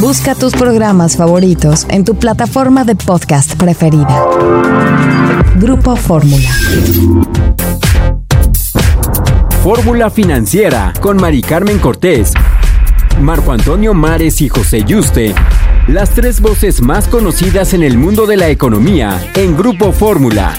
Busca tus programas favoritos en tu plataforma de podcast preferida. Grupo Fórmula. Fórmula Financiera con Mari Carmen Cortés, Marco Antonio Mares y José Yuste. Las tres voces más conocidas en el mundo de la economía en Grupo Fórmula.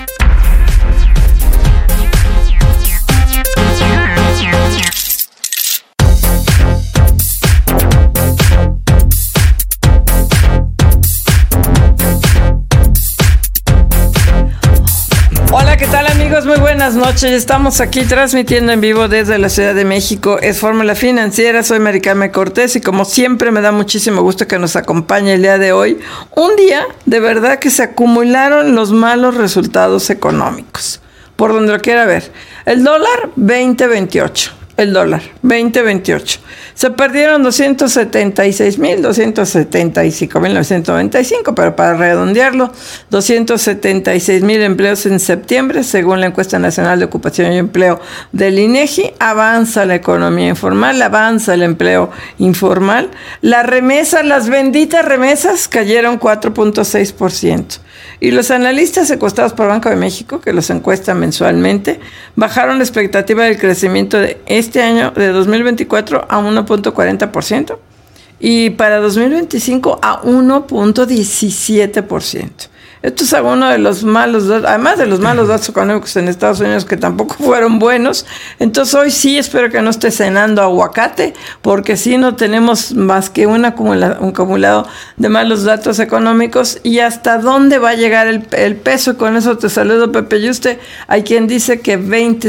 Hola, ¿qué tal amigos? Muy buenas noches. Estamos aquí transmitiendo en vivo desde la Ciudad de México. Es Fórmula Financiera, soy Mari Carmen Cortés y como siempre me da muchísimo gusto que nos acompañe el día de hoy. Un día de verdad que se acumularon los malos resultados económicos, por donde lo quiera ver. El dólar 20.28. El dólar, 20.28. Se perdieron 275.995, pero para redondearlo, 276,000 empleos en septiembre, según la encuesta nacional de ocupación y empleo del INEGI. Avanza la economía informal, avanza el empleo informal. La remesa, las benditas remesas cayeron 4.6%. Y los analistas encuestados por Banco de México, que los encuestan mensualmente, bajaron la expectativa del crecimiento de este año, de 2024, a 1.40% y para 2025 a 1.17%. Esto es uno de los malos datos, además de los malos datos económicos en Estados Unidos que tampoco fueron buenos. Entonces hoy sí espero que no esté cenando aguacate, porque sí no tenemos más que un acumulado de malos datos económicos. Y hasta dónde va a llegar el peso. Y con eso te saludo, Pepe Yuste. Hay quien dice que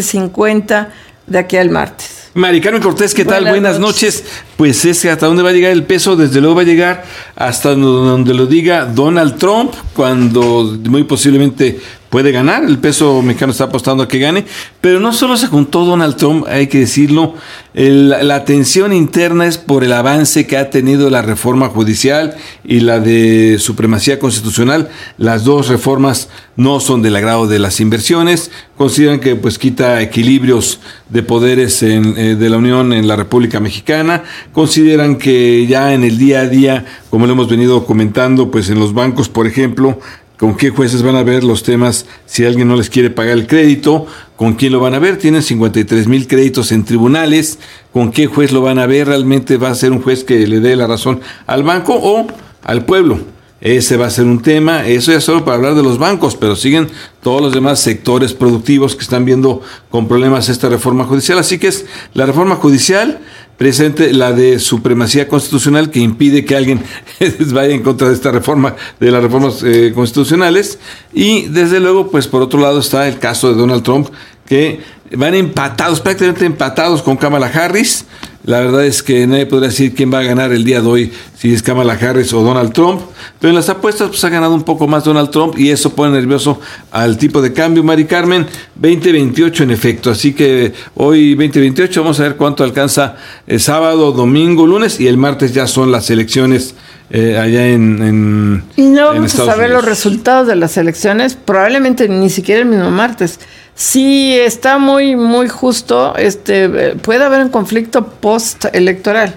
20.50 de aquí al martes. Mari Carmen Cortés, ¿qué tal? Buenas noches. Pues hasta dónde va a llegar el peso, desde luego va a llegar hasta donde lo diga Donald Trump, cuando muy posiblemente puede ganar. El peso mexicano está apostando a que gane, pero no solo se juntó Donald Trump, hay que decirlo, la tensión interna es por el avance que ha tenido la reforma judicial y la de supremacía constitucional. Las dos reformas no son del agrado de las inversiones, consideran que pues quita equilibrios de poderes de la Unión en la República Mexicana, consideran que ya en el día a día, como lo hemos venido comentando, pues en los bancos, por ejemplo, ¿con qué jueces van a ver los temas si alguien no les quiere pagar el crédito? ¿Con quién lo van a ver? Tienen 53,000 créditos en tribunales. ¿Con qué juez lo van a ver? ¿Realmente va a ser un juez que le dé la razón al banco o al pueblo? Ese va a ser un tema. Eso ya solo para hablar de los bancos, pero siguen todos los demás sectores productivos que están viendo con problemas esta reforma judicial. Así que es la reforma judicial, presente la de supremacía constitucional, que impide que alguien vaya en contra de esta reforma, de las reformas constitucionales. Y desde luego, pues por otro lado está el caso de Donald Trump, que van empatados, prácticamente empatados con Kamala Harris. La verdad es que nadie podrá decir quién va a ganar el día de hoy, si es Kamala Harris o Donald Trump. Pero en las apuestas pues ha ganado un poco más Donald Trump y eso pone nervioso al tipo de cambio. Mari Carmen, 20.28 en efecto. Así que hoy 20.28, vamos a ver cuánto alcanza el sábado, domingo, lunes, y el martes ya son las elecciones allá en y no vamos Estados a saber Unidos. los resultados de las elecciones, probablemente ni siquiera el mismo martes. Sí, está muy justo, puede haber un conflicto post-electoral.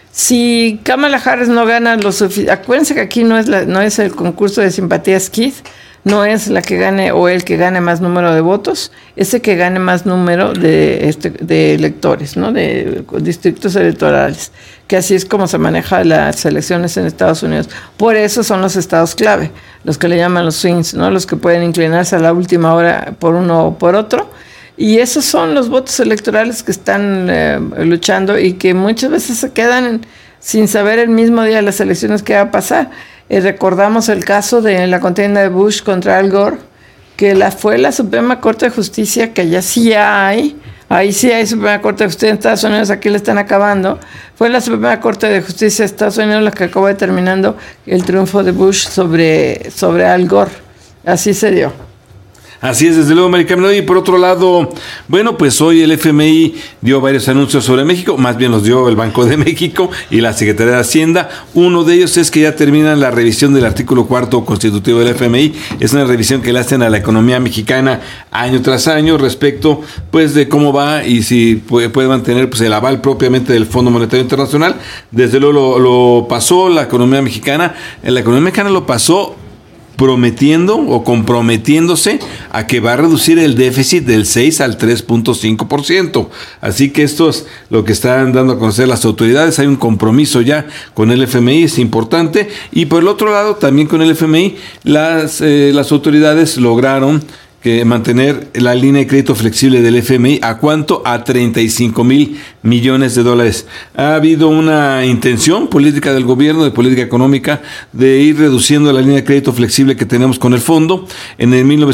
Si Kamala Harris no gana lo suficiente, acuérdense que aquí no es el concurso de simpatías Keith, no es la que gane o el que gane más número de votos, es el que gane más número de electores, ¿no? De distritos electorales, que así es como se maneja las elecciones en Estados Unidos. Por eso son los estados clave, los que le llaman los swings, ¿no? Los que pueden inclinarse a la última hora por uno o por otro. Y esos son los votos electorales que están luchando y que muchas veces se quedan sin saber el mismo día de las elecciones qué va a pasar. Recordamos el caso de la contienda de Bush contra Al Gore, que fue la Suprema Corte de Justicia, que allá sí hay, ahí sí hay Suprema Corte de Justicia en Estados Unidos, aquí le están acabando. Fue la Suprema Corte de Justicia de Estados Unidos la que acabó determinando el triunfo de Bush sobre Al Gore. Así se dio. Así es, desde luego, Mari Carmen. Y por otro lado, bueno, pues hoy el FMI dio varios anuncios sobre México, más bien los dio el Banco de México y la Secretaría de Hacienda. Uno de ellos es que ya terminan la revisión del artículo 4 constitutivo del FMI. Es una revisión que le hacen a la economía mexicana año tras año respecto, pues, de cómo va y si puede mantener, pues, el aval propiamente del Fondo Monetario Internacional. Desde luego lo pasó la economía mexicana. La economía mexicana lo pasó prometiendo o comprometiéndose a que va a reducir el déficit del 6 al 3.5%. Así que esto es lo que están dando a conocer las autoridades. Hay un compromiso ya con el FMI, es importante. Y por el otro lado, también con el FMI, las autoridades lograron mantener la línea de crédito flexible del FMI. ¿A cuánto? A 35,000 millones de dólares. Ha habido una intención política del gobierno, de política económica, de ir reduciendo la línea de crédito flexible que tenemos con el fondo. En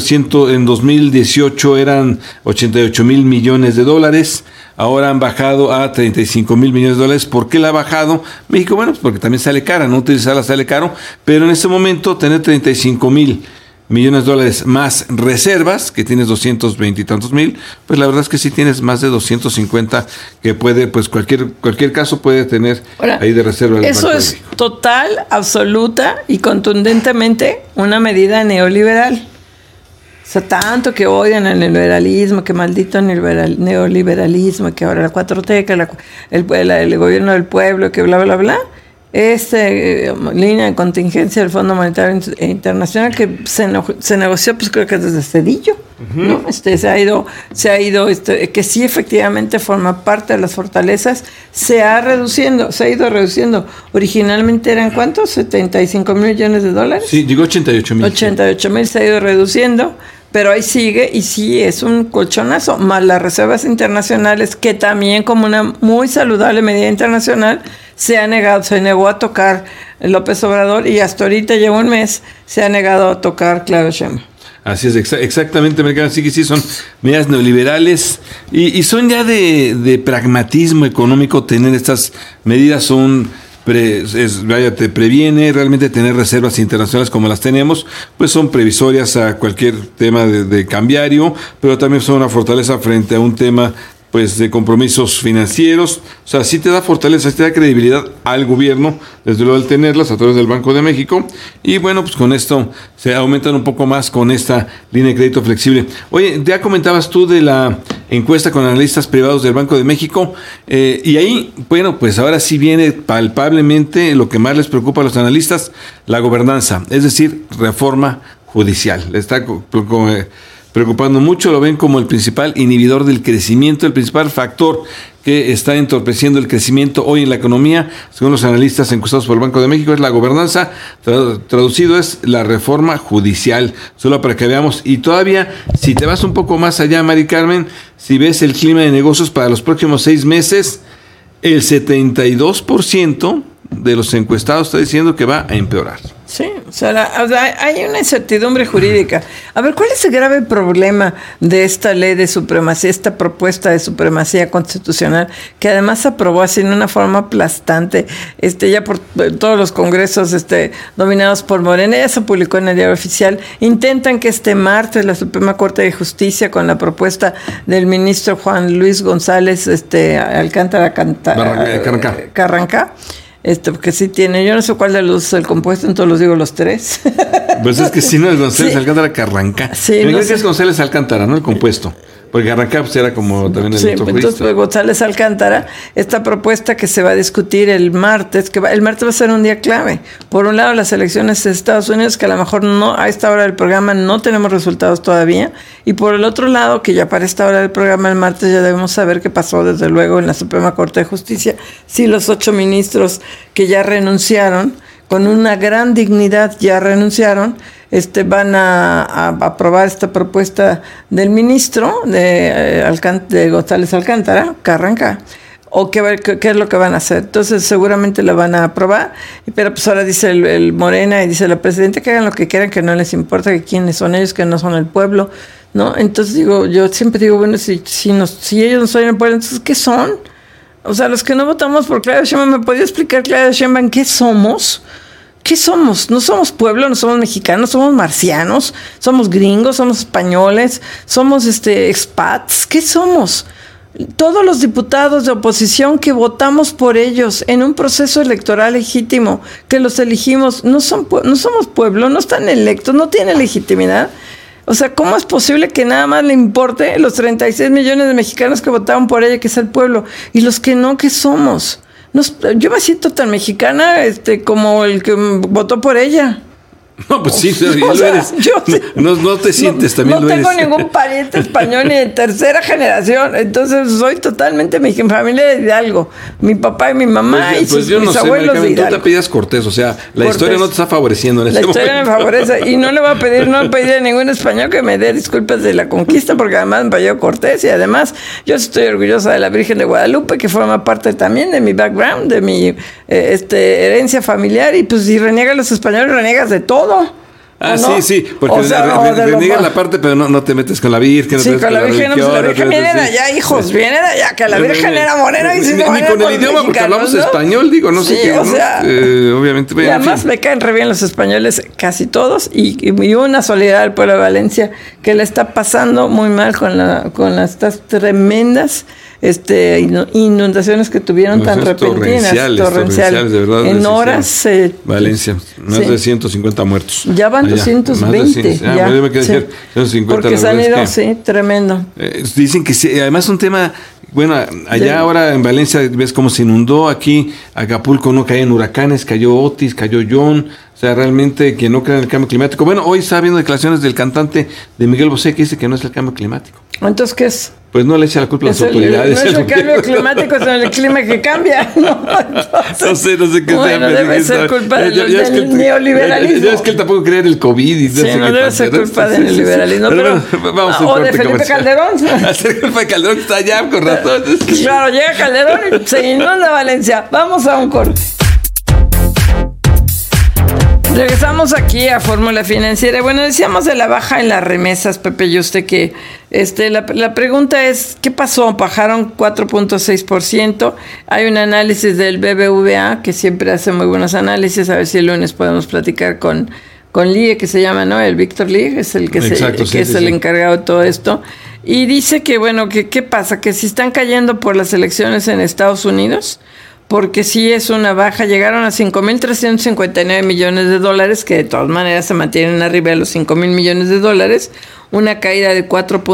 2018 eran 88,000 millones de dólares. Ahora han bajado a 35,000 millones de dólares. ¿Por qué la ha bajado México? Bueno, pues porque también sale cara, no utilizarla sale caro, pero en este momento tener 35,000 millones de dólares más reservas, que tienes 220 y tantos mil, pues la verdad es que sí tienes más de 250 que puede, pues cualquier caso puede tener ahora, ahí de reserva. Eso es total, absoluta y contundentemente una medida neoliberal. O sea, tanto que odian el neoliberalismo, que maldito neoliberalismo, que ahora la 4T, que el gobierno del pueblo, que bla, bla, bla. Línea de contingencia del Fondo Monetario Internacional que se negoció, pues creo que desde Cedillo, ¿no? Se ha ido, que sí efectivamente forma parte de las fortalezas, se ha ido reduciendo. Originalmente eran ¿cuántos? 75,000 millones de dólares. Sí, llegó 88,000. 88,000 se ha ido reduciendo. Pero ahí sigue y sí es un colchonazo, más las reservas internacionales, que también como una muy saludable medida internacional se negó a tocar López Obrador y hasta ahorita lleva un mes se ha negado a tocar Claudia Sheinbaum. Así es, exactamente, Mercado. Así que sí, son medidas neoliberales y son ya de pragmatismo económico tener estas medidas, te previene realmente tener reservas internacionales como las tenemos, pues son previsorias a cualquier tema de cambiario, pero también son una fortaleza frente a un tema pues de compromisos financieros. O sea, sí te da fortaleza, sí te da credibilidad al gobierno, desde luego al tenerlas a través del Banco de México, y bueno, pues con esto se aumentan un poco más con esta línea de crédito flexible. Oye, ya comentabas tú de la encuesta con analistas privados del Banco de México, y ahí, bueno, pues ahora sí viene palpablemente lo que más les preocupa a los analistas, la gobernanza, es decir, reforma judicial. Está preocupando mucho, lo ven como el principal inhibidor del crecimiento, el principal factor que está entorpeciendo el crecimiento hoy en la economía, según los analistas encuestados por el Banco de México, es la gobernanza, traducido es la reforma judicial, solo para que veamos. Y todavía, si te vas un poco más allá, Mari Carmen, si ves el clima de negocios para los próximos 6 meses, el 72% de los encuestados está diciendo que va a empeorar. Sí, o sea, hay una incertidumbre jurídica. A ver, ¿cuál es el grave problema de esta ley de supremacía, esta propuesta de supremacía constitucional, que además se aprobó así en una forma aplastante, ya por todos los congresos dominados por Morena? Ya se publicó en el Diario Oficial. Intentan que este martes la Suprema Corte de Justicia, con la propuesta del ministro Juan Luis González Alcántara Carranca, porque sí tiene, yo no sé cuál de los el compuesto, entonces los digo los tres. Pues es que sí, no es González Alcántara Carranca. Sí, creo que es González Alcántara, ¿no? El compuesto. Porque Carranca pues era como también el otro entonces pues, González Alcántara, esta propuesta que se va a discutir el martes, el martes va a ser un día clave. Por un lado, las elecciones de Estados Unidos, que a lo mejor no a esta hora del programa no tenemos resultados todavía, y por el otro lado, que ya para esta hora del programa el martes ya debemos saber qué pasó desde luego en la Suprema Corte de Justicia, si los 8 ministros que ya renunciaron, con una gran dignidad ya renunciaron, van a aprobar esta propuesta del ministro de González Alcántara Carranca, o qué es lo que van a hacer. Entonces seguramente la van a aprobar, pero pues ahora dice el Morena y dice la presidenta que hagan lo que quieran, que no les importa que quiénes son ellos, que no son el pueblo, ¿no? Entonces yo siempre digo, bueno, si ellos no son el pueblo, entonces ¿qué son? O sea, los que no votamos por Claudia Sheinbaum, ¿me podía explicar, Claudia Sheinbaum, qué somos? ¿qué somos? No somos pueblo, no somos mexicanos, somos marcianos, somos gringos, somos españoles, somos expats. ¿Qué somos? Todos los diputados de oposición que votamos por ellos en un proceso electoral legítimo, que los elegimos, no somos pueblo, no están electos, no tienen legitimidad. O sea, ¿cómo es posible que nada más le importe los 36 millones de mexicanos que votaron por ella, que es el pueblo, y los que no, ¿qué somos? Yo me siento tan mexicana como el que votó por ella. No, pues sí, lo eres. No te sientes, también lo eres. No tengo ningún pariente español ni de tercera generación, entonces soy totalmente mi familia de Hidalgo. Mi papá y mi mamá pues yo mis abuelos de Hidalgo. Tú te pedías Cortés, o sea, la historia no te está favoreciendo en este momento. La historia me favorece y no le voy a pedir, no he pedido a ningún español que me dé disculpas de la conquista, porque además me payó Cortés y además yo estoy orgullosa de la Virgen de Guadalupe, que forma parte también de mi background, de mi herencia familiar, y pues si reniegas a los españoles, reniegas de todo. No? Sí, porque reniegas la parte, pero no te metes con la Virgen. Sí, con la Virgen, la Virgen viene de allá, hijos, viene de allá, que la Virgen era morena y si no ni con el idioma, porque hablamos español, digo, no sé qué. O sea, obviamente. Y además me caen re bien los españoles, casi todos, y una solidaridad al pueblo de Valencia, que le está pasando muy mal con estas tremendas inundaciones que tuvieron tan repentinas, torrenciales, de verdad, en horas. Valencia, más de 150 muertos. Ya van 220. Ya, me quedé 150. Porque se han ido, tremendo. Dicen que además un tema, bueno, allá ahora en Valencia ves cómo se inundó, aquí Acapulco no caen huracanes, cayó Otis, cayó John. O sea, realmente que no creen en el cambio climático. Bueno, hoy está viendo declaraciones del cantante de Miguel Bosé que dice que no es el cambio climático. ¿Entonces qué es? Pues no le echa la culpa a las autoridades. No es el cambio climático, sino el clima que cambia. No sé qué sea. Bueno, debe ser culpa del neoliberalismo. Ya es que él tampoco cree en el COVID. Y sí, no debe ser culpa del neoliberalismo. Pero vamos o de Felipe Calderón. Hacer culpa de Calderón, que está allá con razón. Claro, llega Calderón y se inunda Valencia. Vamos a un corte. Regresamos aquí a Fórmula Financiera. Bueno, decíamos de la baja en las remesas, Pepe y usted, que la pregunta es, ¿qué pasó? Bajaron 4.6%. Hay un análisis del BBVA, que siempre hace muy buenos análisis. A ver si el lunes podemos platicar con Lie, que se llama, ¿no? El Víctor Lie, es el que es el encargado de todo esto. Y dice que, bueno, que ¿qué pasa? Que si están cayendo por las elecciones en Estados Unidos, porque sí es una baja, llegaron a 5.359 millones de dólares, que de todas maneras se mantienen arriba de los 5.000 millones de dólares, una caída de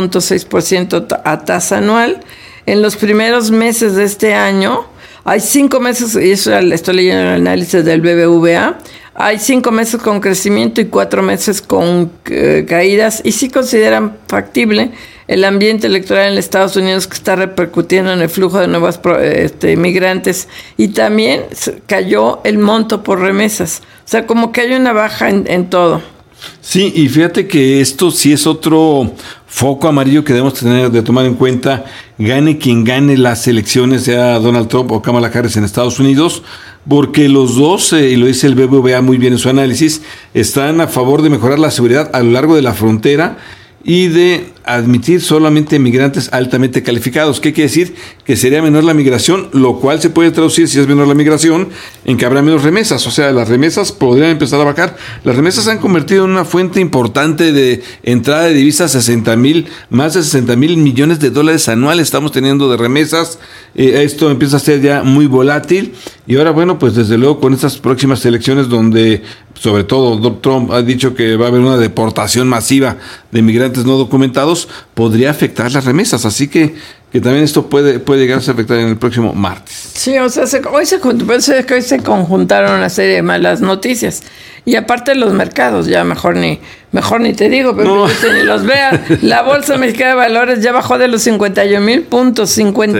4.6% a tasa anual. En los primeros meses de este año, hay 5 meses, y eso estoy leyendo el análisis del BBVA, hay 5 meses con crecimiento y 4 meses con caídas, y sí consideran factible el ambiente electoral en Estados Unidos, que está repercutiendo en el flujo de nuevos migrantes, y también cayó el monto por remesas. O sea, como que hay una baja en todo. Sí, y fíjate que esto sí es otro foco amarillo que debemos tener de tomar en cuenta, gane quien gane las elecciones, sea Donald Trump o Kamala Harris en Estados Unidos, porque los dos, y lo dice el BBVA muy bien en su análisis, están a favor de mejorar la seguridad a lo largo de la frontera y de admitir solamente migrantes altamente calificados. ¿Qué quiere decir? Que sería menor la migración, lo cual se puede traducir, si es menor la migración, en que habrá menos remesas. O sea, las remesas podrían empezar a bajar. Las remesas se han convertido en una fuente importante de entrada de divisas, más de 60 mil millones de dólares anuales estamos teniendo de remesas. Esto empieza a ser ya muy volátil. Y ahora, bueno, pues desde luego con estas próximas elecciones donde, sobre todo, Donald Trump ha dicho que va a haber una deportación masiva de migrantes no documentados, podría afectar las remesas, así que también esto puede llegarse a afectar en el próximo martes. Sí, o sea, hoy se conjuntaron una serie de malas noticias, y aparte los mercados, ya mejor ni te digo, pero ni los veas. La Bolsa Mexicana de Valores ya bajó de los 51,000 puntos,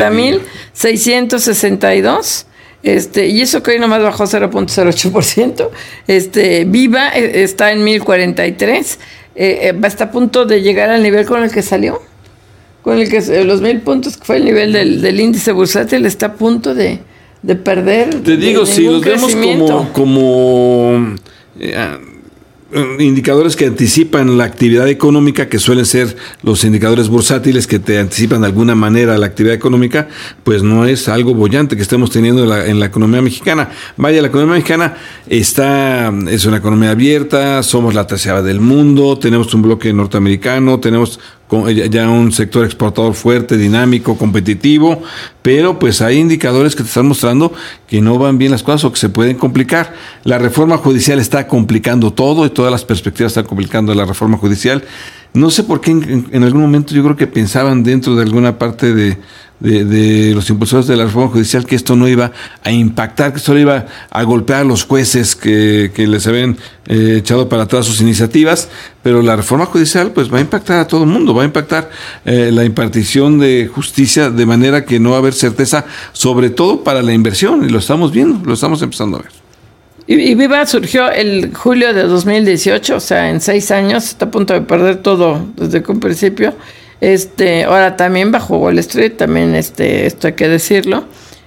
50,662. Y eso que hoy nomás bajó 0.08%. Viva está en 1,043. Está a punto de llegar al nivel con el que salió, con el que los 1,000 puntos, que fue el nivel del índice bursátil, está a punto de perder. Te digo, si los vemos como indicadores que anticipan la actividad económica, que suelen ser los indicadores bursátiles que te anticipan de alguna manera la actividad económica, pues no es algo bollante que estemos teniendo en la economía mexicana. Vaya, la economía mexicana es una economía abierta, somos la tercera del mundo, tenemos un bloque norteamericano, tenemos ya un sector exportador fuerte, dinámico, competitivo, pero pues hay indicadores que te están mostrando que no van bien las cosas o que se pueden complicar. La reforma judicial está complicando todo y todas las perspectivas están complicando la reforma judicial. No sé por qué en algún momento yo creo que pensaban dentro de alguna parte de los impulsores de la reforma judicial que esto no iba a impactar, que esto iba a golpear a los jueces que les habían echado para atrás sus iniciativas, pero la reforma judicial pues va a impactar a todo el mundo, va a impactar la impartición de justicia de manera que no va a haber certeza, sobre todo para la inversión, y lo estamos viendo, lo estamos empezando a ver. Y Viva surgió el julio de 2018, o sea, en 6 años, está a punto de perder todo desde un principio. Ahora también bajo Wall Street, también esto hay que decirlo.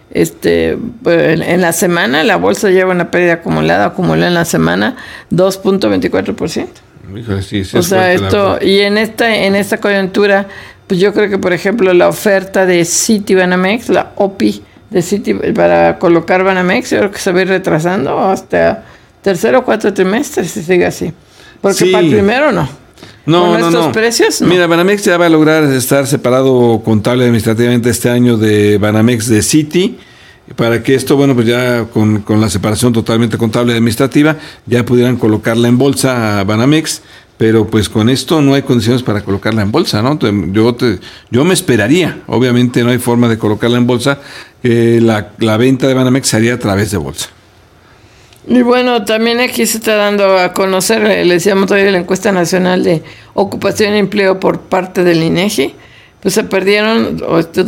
En la semana la bolsa lleva una pérdida acumuló en la semana 2.24%. Sí, o sea, y en esta coyuntura, pues yo creo que por ejemplo la oferta de Citibanamex, la OPI de Citi para colocar Banamex, yo creo que se va a ir retrasando hasta tercer o cuarto trimestre si sigue así. Porque sí, para el primero no. No. Precios, no. Mira, Banamex ya va a lograr estar separado contable administrativamente este año de Banamex de Citi, para que esto, bueno, pues ya con la separación totalmente contable administrativa, ya pudieran colocarla en bolsa a Banamex, pero pues con esto no hay condiciones para colocarla en bolsa, ¿no? Yo me esperaría, obviamente no hay forma de colocarla en bolsa, la venta de Banamex se haría a través de bolsa. Y bueno, también aquí se está dando a conocer, le decíamos hoy, la encuesta nacional de ocupación y empleo por parte del INEGI, pues se perdieron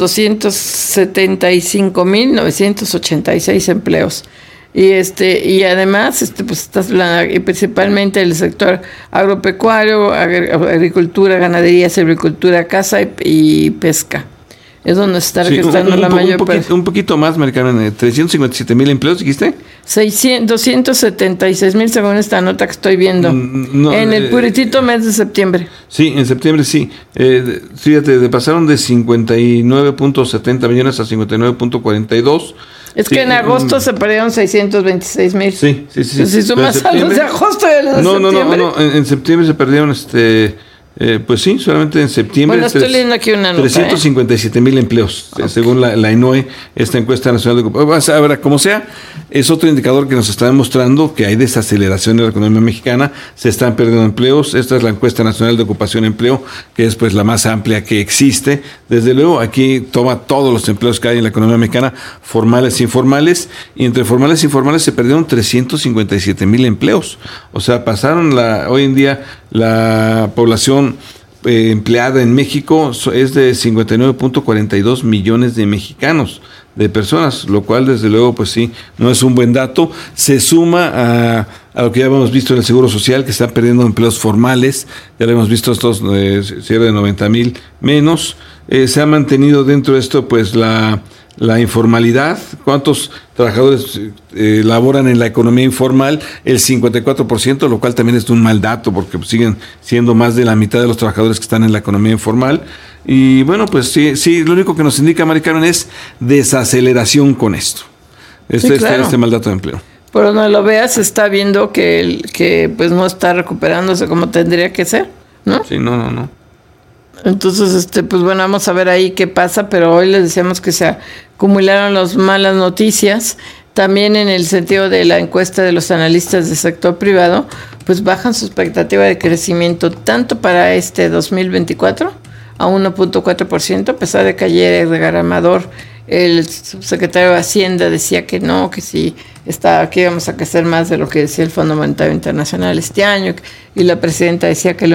275,986 empleos. Y además, pues estás hablando, y principalmente el sector agropecuario, agricultura, ganadería, silvicultura, caza y pesca. Es donde se está registrando la mayor parte. Un poquito más, Maricarmen, 357,000 empleos, ¿dijiste? 276,000 según esta nota que estoy viendo. En el puritito mes de septiembre. Sí, en septiembre sí. Fíjate, pasaron de 59.70 millones a 59.42. Es que en agosto se perdieron 626,000. Sí. Si sumas a los de agosto y a los de septiembre. No, en septiembre se perdieron pues sí, solamente en septiembre. Bueno, estoy leyendo aquí una nota. 357,000 empleos, okay, según la INOE, esta encuesta nacional de ocupación. Ahora, como sea, es otro indicador que nos está demostrando que hay desaceleración de la economía mexicana, se están perdiendo empleos. Esta es la encuesta nacional de ocupación y empleo, que es pues la más amplia que existe. Desde luego, aquí toma todos los empleos que hay en la economía mexicana, formales e informales, y entre formales e informales se perdieron 357,000 empleos. O sea, pasaron hoy en día la población empleada en México es de 59.42 millones de mexicanos, de personas, lo cual desde luego pues sí, no es un buen dato. Se suma a lo que ya hemos visto en el Seguro Social, que están perdiendo empleos formales, ya lo hemos visto estos cierre de 90,000 menos. Se ha mantenido dentro de esto pues la informalidad. ¿Cuántos trabajadores laboran en la economía informal? El 54%, lo cual también es un mal dato, porque siguen siendo más de la mitad de los trabajadores que están en la economía informal. Y bueno, pues sí, lo único que nos indica, Mari Carmen, es desaceleración con esto. Claro. Este mal dato de empleo. Por donde lo veas, se está viendo que pues no está recuperándose como tendría que ser, ¿no? Sí, no. Entonces, pues bueno, vamos a ver ahí qué pasa, pero hoy les decíamos que se acumularon las malas noticias. También en el sentido de la encuesta de los analistas del sector privado, pues bajan su expectativa de crecimiento tanto para 2024 a 1.4%, a pesar de que ayer Edgar Amador, el subsecretario de Hacienda, decía que no, que sí, que íbamos a crecer más de lo que decía el Fondo Monetario Internacional este año, y la presidenta decía que el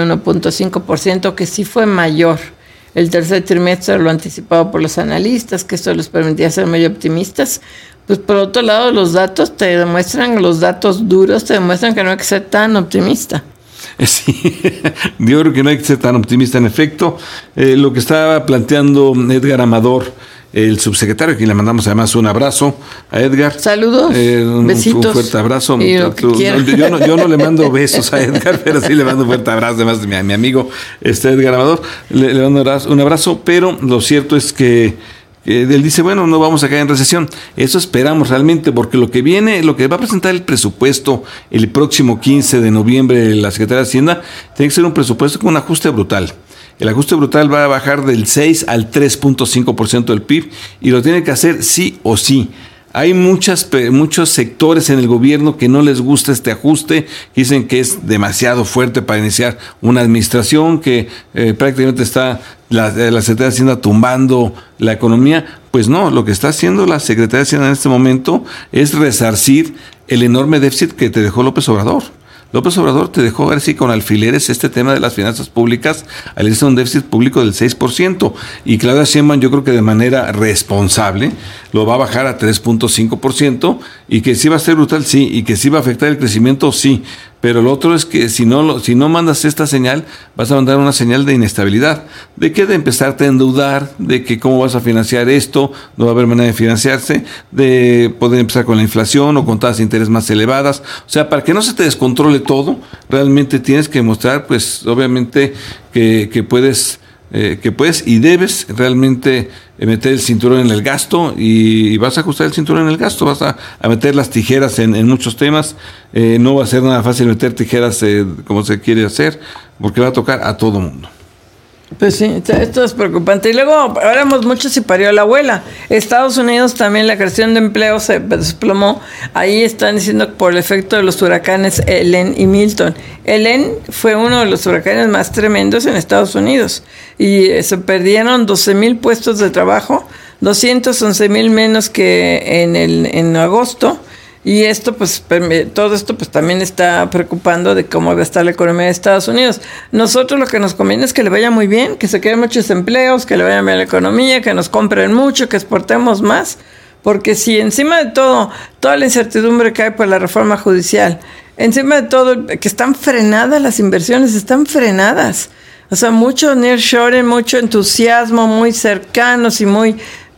1.5%, que sí fue mayor el tercer trimestre, lo anticipado por los analistas, que esto les permitía ser muy optimistas. Pues por otro lado, los datos los datos duros te demuestran que no hay que ser tan optimista. Sí, yo creo que no hay que ser tan optimista en efecto. Lo que estaba planteando Edgar Amador el subsecretario, a quien le mandamos además un abrazo, a Edgar. Saludos, besitos. Un fuerte abrazo. Yo no le mando besos a Edgar, pero sí le mando un fuerte abrazo, además de mi amigo Edgar Amador. Le mando un abrazo, pero lo cierto es que él dice, bueno, no vamos a caer en recesión. Eso esperamos realmente, porque lo que va a presentar el presupuesto el próximo 15 de noviembre la Secretaría de Hacienda, tiene que ser un presupuesto con un ajuste brutal. El ajuste brutal va a bajar del 6 al 3.5% del PIB y lo tiene que hacer sí o sí. Hay muchos sectores en el gobierno que no les gusta este ajuste, dicen que es demasiado fuerte para iniciar una administración, que prácticamente está la Secretaría de Hacienda tumbando la economía. Pues no, lo que está haciendo la Secretaría de Hacienda en este momento es resarcir el enorme déficit que te dejó López Obrador. López Obrador te dejó ver si con alfileres este tema de las finanzas públicas al irse a un déficit público del 6%. Y Claudia Sheinbaum, yo creo que de manera responsable lo va a bajar a 3.5%, y que sí va a ser brutal, sí, y que sí va a afectar el crecimiento, sí. Pero lo otro es que si no mandas esta señal, vas a mandar una señal de inestabilidad. ¿De qué? De empezarte a endeudar, de que cómo vas a financiar esto, no va a haber manera de financiarse, de poder empezar con la inflación o con tasas de interés más elevadas. O sea, para que no se te descontrole todo, realmente tienes que mostrar, pues, obviamente, que puedes y debes realmente meter el cinturón en el gasto, y vas a ajustar el cinturón en el gasto, vas a meter las tijeras en muchos temas. No va a ser nada fácil meter tijeras como se quiere hacer, porque va a tocar a todo mundo. Pues sí, esto es preocupante. Y luego hablamos mucho si parió la abuela. Estados Unidos también, la creación de empleo se desplomó. Ahí están diciendo por el efecto de los huracanes Helen y Milton. Helen fue uno de los huracanes más tremendos en Estados Unidos y se perdieron 12,000 puestos de trabajo, 211,000 menos que en agosto. Y esto, pues, todo esto, pues, también está preocupando de cómo va a estar la economía de Estados Unidos. Nosotros lo que nos conviene es que le vaya muy bien, que se creen muchos empleos, que le vaya bien la economía, que nos compren mucho, que exportemos más, porque si encima de todo, toda la incertidumbre que hay por la reforma judicial, encima de todo, que están frenadas las inversiones, están frenadas. O sea, mucho nearshoring, mucho entusiasmo, muy cercanos y muy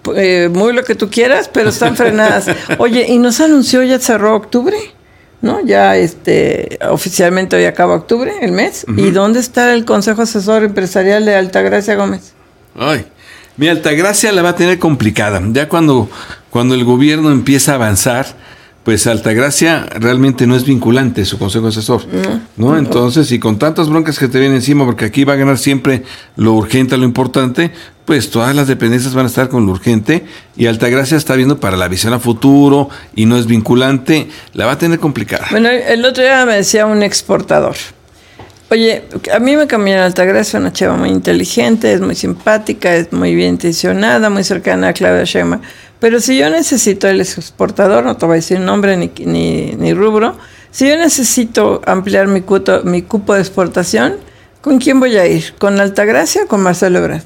lo que tú quieras, pero están frenadas. Oye, y nos anunció, ya cerró octubre, ¿no? Ya oficialmente hoy acaba octubre, el mes. Uh-huh. ¿Y dónde está el Consejo Asesor Empresarial de Altagracia Gómez? Ay, mi Altagracia la va a tener complicada. Ya cuando el gobierno empieza a avanzar, pues Altagracia realmente no es vinculante su consejo asesor, ¿no? Entonces, y con tantas broncas que te vienen encima, porque aquí va a ganar siempre lo urgente, lo importante, pues todas las dependencias van a estar con lo urgente, y Altagracia está viendo para la visión a futuro y no es vinculante, la va a tener complicada. Bueno, el otro día me decía un exportador, oye, a mí me cambió Altagracia, una chava muy inteligente, es muy simpática, es muy bien intencionada, muy cercana a Claudia Sheinbaum. Pero si yo necesito, el exportador, no te voy a decir nombre ni rubro, si yo necesito ampliar mi cupo de exportación, ¿con quién voy a ir? ¿Con Altagracia o con Marcelo Ebrard?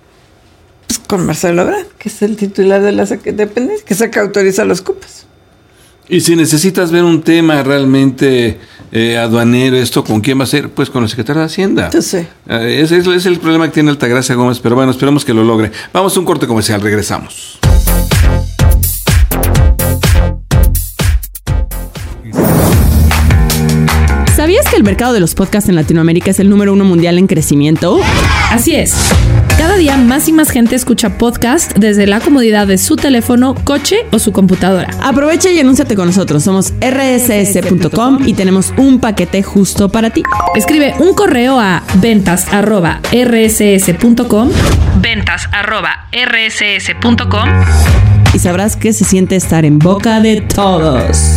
Pues con Marcelo Ebrard, que es el titular de la dependencia, que es el que autoriza los cupos. Y si necesitas ver un tema realmente aduanero, esto, ¿con quién va a ser? Pues con el secretario de Hacienda. Sí. Ese es el problema que tiene Altagracia Gómez, pero bueno, esperemos que lo logre. Vamos a un corte comercial, regresamos. ¿Sabías que el mercado de los podcasts en Latinoamérica es el número 1 mundial en crecimiento? Así es. Cada día más y más gente escucha podcast desde la comodidad de su teléfono, coche o su computadora. Aprovecha y anúnciate con nosotros. Somos rss.com y tenemos un paquete justo para ti. Escribe un correo a ventas@rss.com, ventas@rss.com, y sabrás que se siente estar en boca de todos.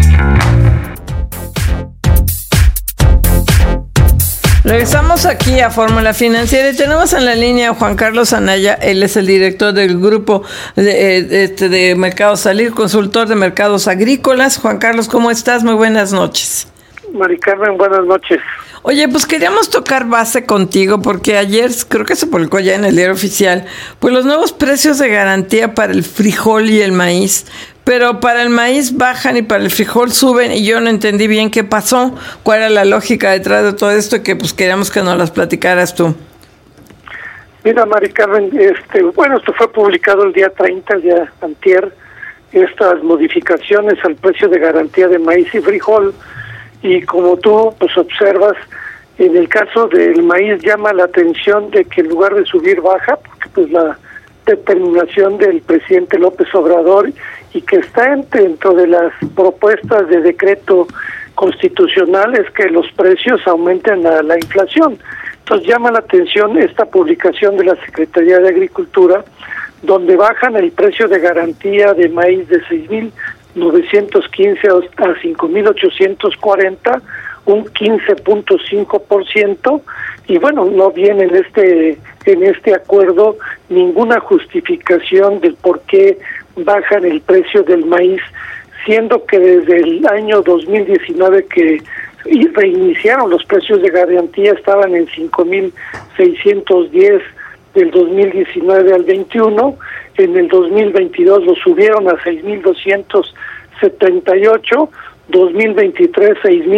Regresamos aquí a Fórmula Financiera y tenemos en la línea a Juan Carlos Anaya. Él es el director del grupo de Mercados Salir, consultor de mercados agrícolas. Juan Carlos, ¿cómo estás? Muy buenas noches. Mari Carmen, buenas noches. Oye, pues queríamos tocar base contigo porque ayer, creo que se publicó ya en el diario oficial, pues los nuevos precios de garantía para el frijol y el maíz. Pero para el maíz bajan y para el frijol suben, y yo no entendí bien qué pasó, cuál era la lógica detrás de todo esto, que pues queríamos que nos las platicaras tú. Mira, Mari Carmen, esto fue publicado el día 30, el día antier, estas modificaciones al precio de garantía de maíz y frijol, y como tú pues observas, en el caso del maíz llama la atención de que en lugar de subir baja, porque pues la determinación del presidente López Obrador y que está dentro de las propuestas de decreto constitucional es que los precios aumenten a la inflación. Entonces llama la atención esta publicación de la Secretaría de Agricultura, donde bajan el precio de garantía de maíz de 6,915 a 5,840, un 15.5%, y bueno, no viene en este acuerdo ninguna justificación del por qué bajan el precio del maíz, siendo que desde el año 2019 que reiniciaron los precios de garantía estaban en 5,610 del 2019 al 21, en el 2022 lo subieron a 6,278, 2023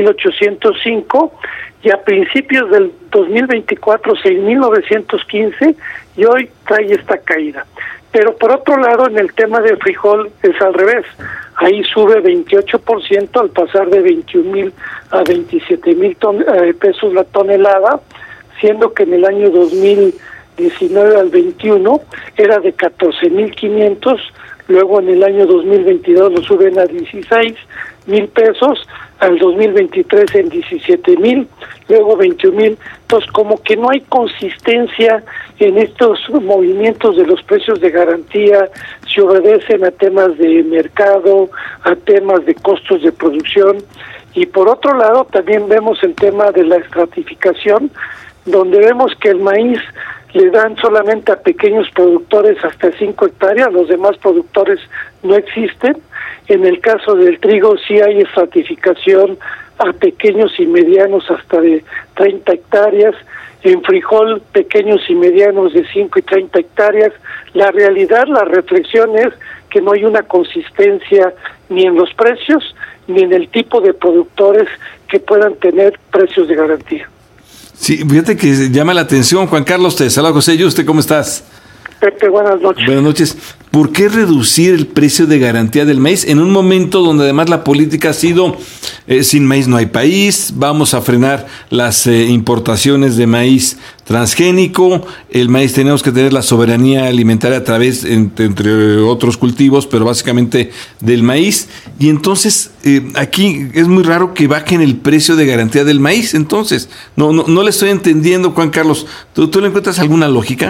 6,805 y a principios del 2024 6,915 y hoy trae esta caída. Pero por otro lado, en el tema de frijol es al revés. Ahí sube 28% al pasar de 21,000 a 27,000 pesos la tonelada, siendo que en el año 2019 al 21 era de 14,500, luego en el año 2022 lo suben a 16,000 pesos, al 2023 en 17,000, luego 21,000. Entonces, como que no hay consistencia en estos movimientos de los precios de garantía, se obedecen a temas de mercado, a temas de costos de producción, y por otro lado también vemos el tema de la estratificación, donde vemos que el maíz le dan solamente a pequeños productores hasta 5 hectáreas, los demás productores no existen. En el caso del trigo sí hay estratificación a pequeños y medianos hasta de 30 hectáreas, en frijol pequeños y medianos de 5 y 30 hectáreas. La realidad, la reflexión es que no hay una consistencia ni en los precios ni en el tipo de productores que puedan tener precios de garantía. Sí, fíjate que llama la atención, Juan Carlos, te saluda José Yuste, ¿cómo estás? Pepe, buenas noches. Buenas noches. ¿Por qué reducir el precio de garantía del maíz en un momento donde además la política ha sido sin maíz no hay país, vamos a frenar las importaciones de maíz transgénico, el maíz tenemos que tener la soberanía alimentaria a través, entre otros cultivos, pero básicamente del maíz, y entonces aquí es muy raro que bajen el precio de garantía del maíz? Entonces, no le estoy entendiendo, Juan Carlos, ¿tú le encuentras alguna lógica?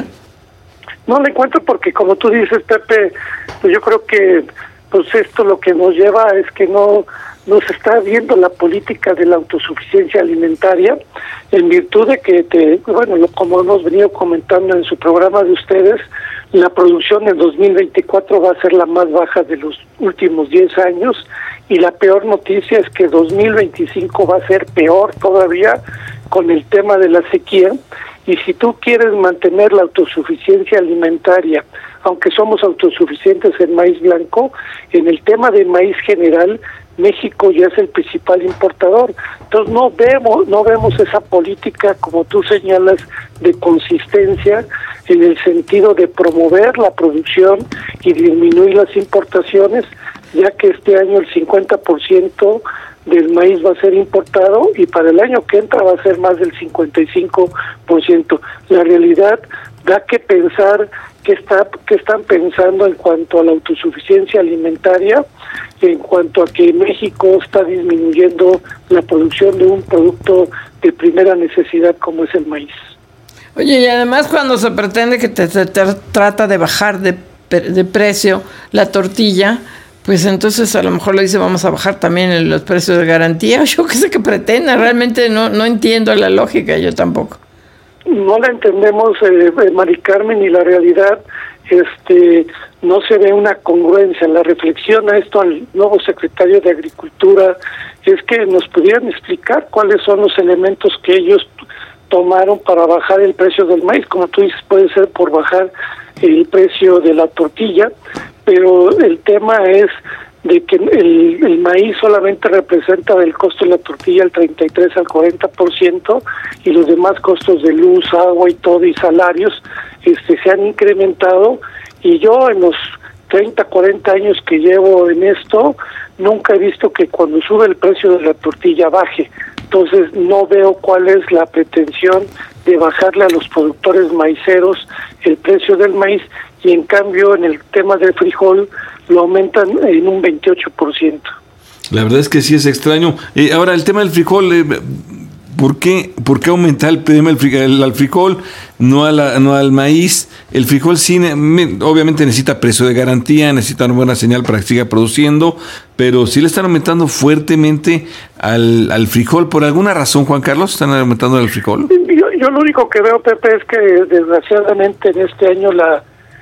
No le encuentro porque, como tú dices, Pepe, pues yo creo que pues esto lo que nos lleva es que no se está viendo la política de la autosuficiencia alimentaria, en virtud de que, como hemos venido comentando en su programa de ustedes, la producción en 2024 va a ser la más baja de los últimos 10 años, y la peor noticia es que 2025 va a ser peor todavía con el tema de la sequía. Y si tú quieres mantener la autosuficiencia alimentaria, aunque somos autosuficientes en maíz blanco, en el tema de maíz general, México ya es el principal importador. Entonces no vemos esa política, como tú señalas, de consistencia en el sentido de promover la producción y disminuir las importaciones, ya que este año el 50% del maíz va a ser importado y para el año que entra va a ser más del 55%. La realidad da que pensar qué están pensando en cuanto a la autosuficiencia alimentaria, en cuanto a que México está disminuyendo la producción de un producto de primera necesidad como es el maíz. Oye, y además cuando se pretende que te trata de bajar de precio la tortilla, pues entonces a lo mejor le dice vamos a bajar también los precios de garantía. Yo qué sé qué pretende, realmente no entiendo la lógica, yo tampoco. No la entendemos, Mari Carmen, y la realidad no se ve una congruencia. La reflexión a esto al nuevo secretario de Agricultura es que nos pudieran explicar cuáles son los elementos que ellos tomaron para bajar el precio del maíz. Como tú dices, puede ser por bajar el precio de la tortilla, pero el tema es de que el maíz solamente representa del costo de la tortilla el 33 al 40% y los demás costos de luz, agua y todo y salarios se han incrementado, y yo en los 30, 40 años que llevo en esto nunca he visto que cuando sube el precio de la tortilla baje. Entonces no veo cuál es la pretensión de bajarle a los productores maiceros el precio del maíz, y en cambio en el tema del frijol lo aumentan en un 28%. La verdad es que sí es extraño. Ahora, el tema del frijol, ¿por qué aumentar el tema al frijol, no al maíz? El frijol sí, obviamente necesita precio de garantía, necesita una buena señal para que siga produciendo, pero sí le están aumentando fuertemente al frijol. ¿Por alguna razón, Juan Carlos, están aumentando el frijol? Yo lo único que veo, Pepe, es que desgraciadamente en este año la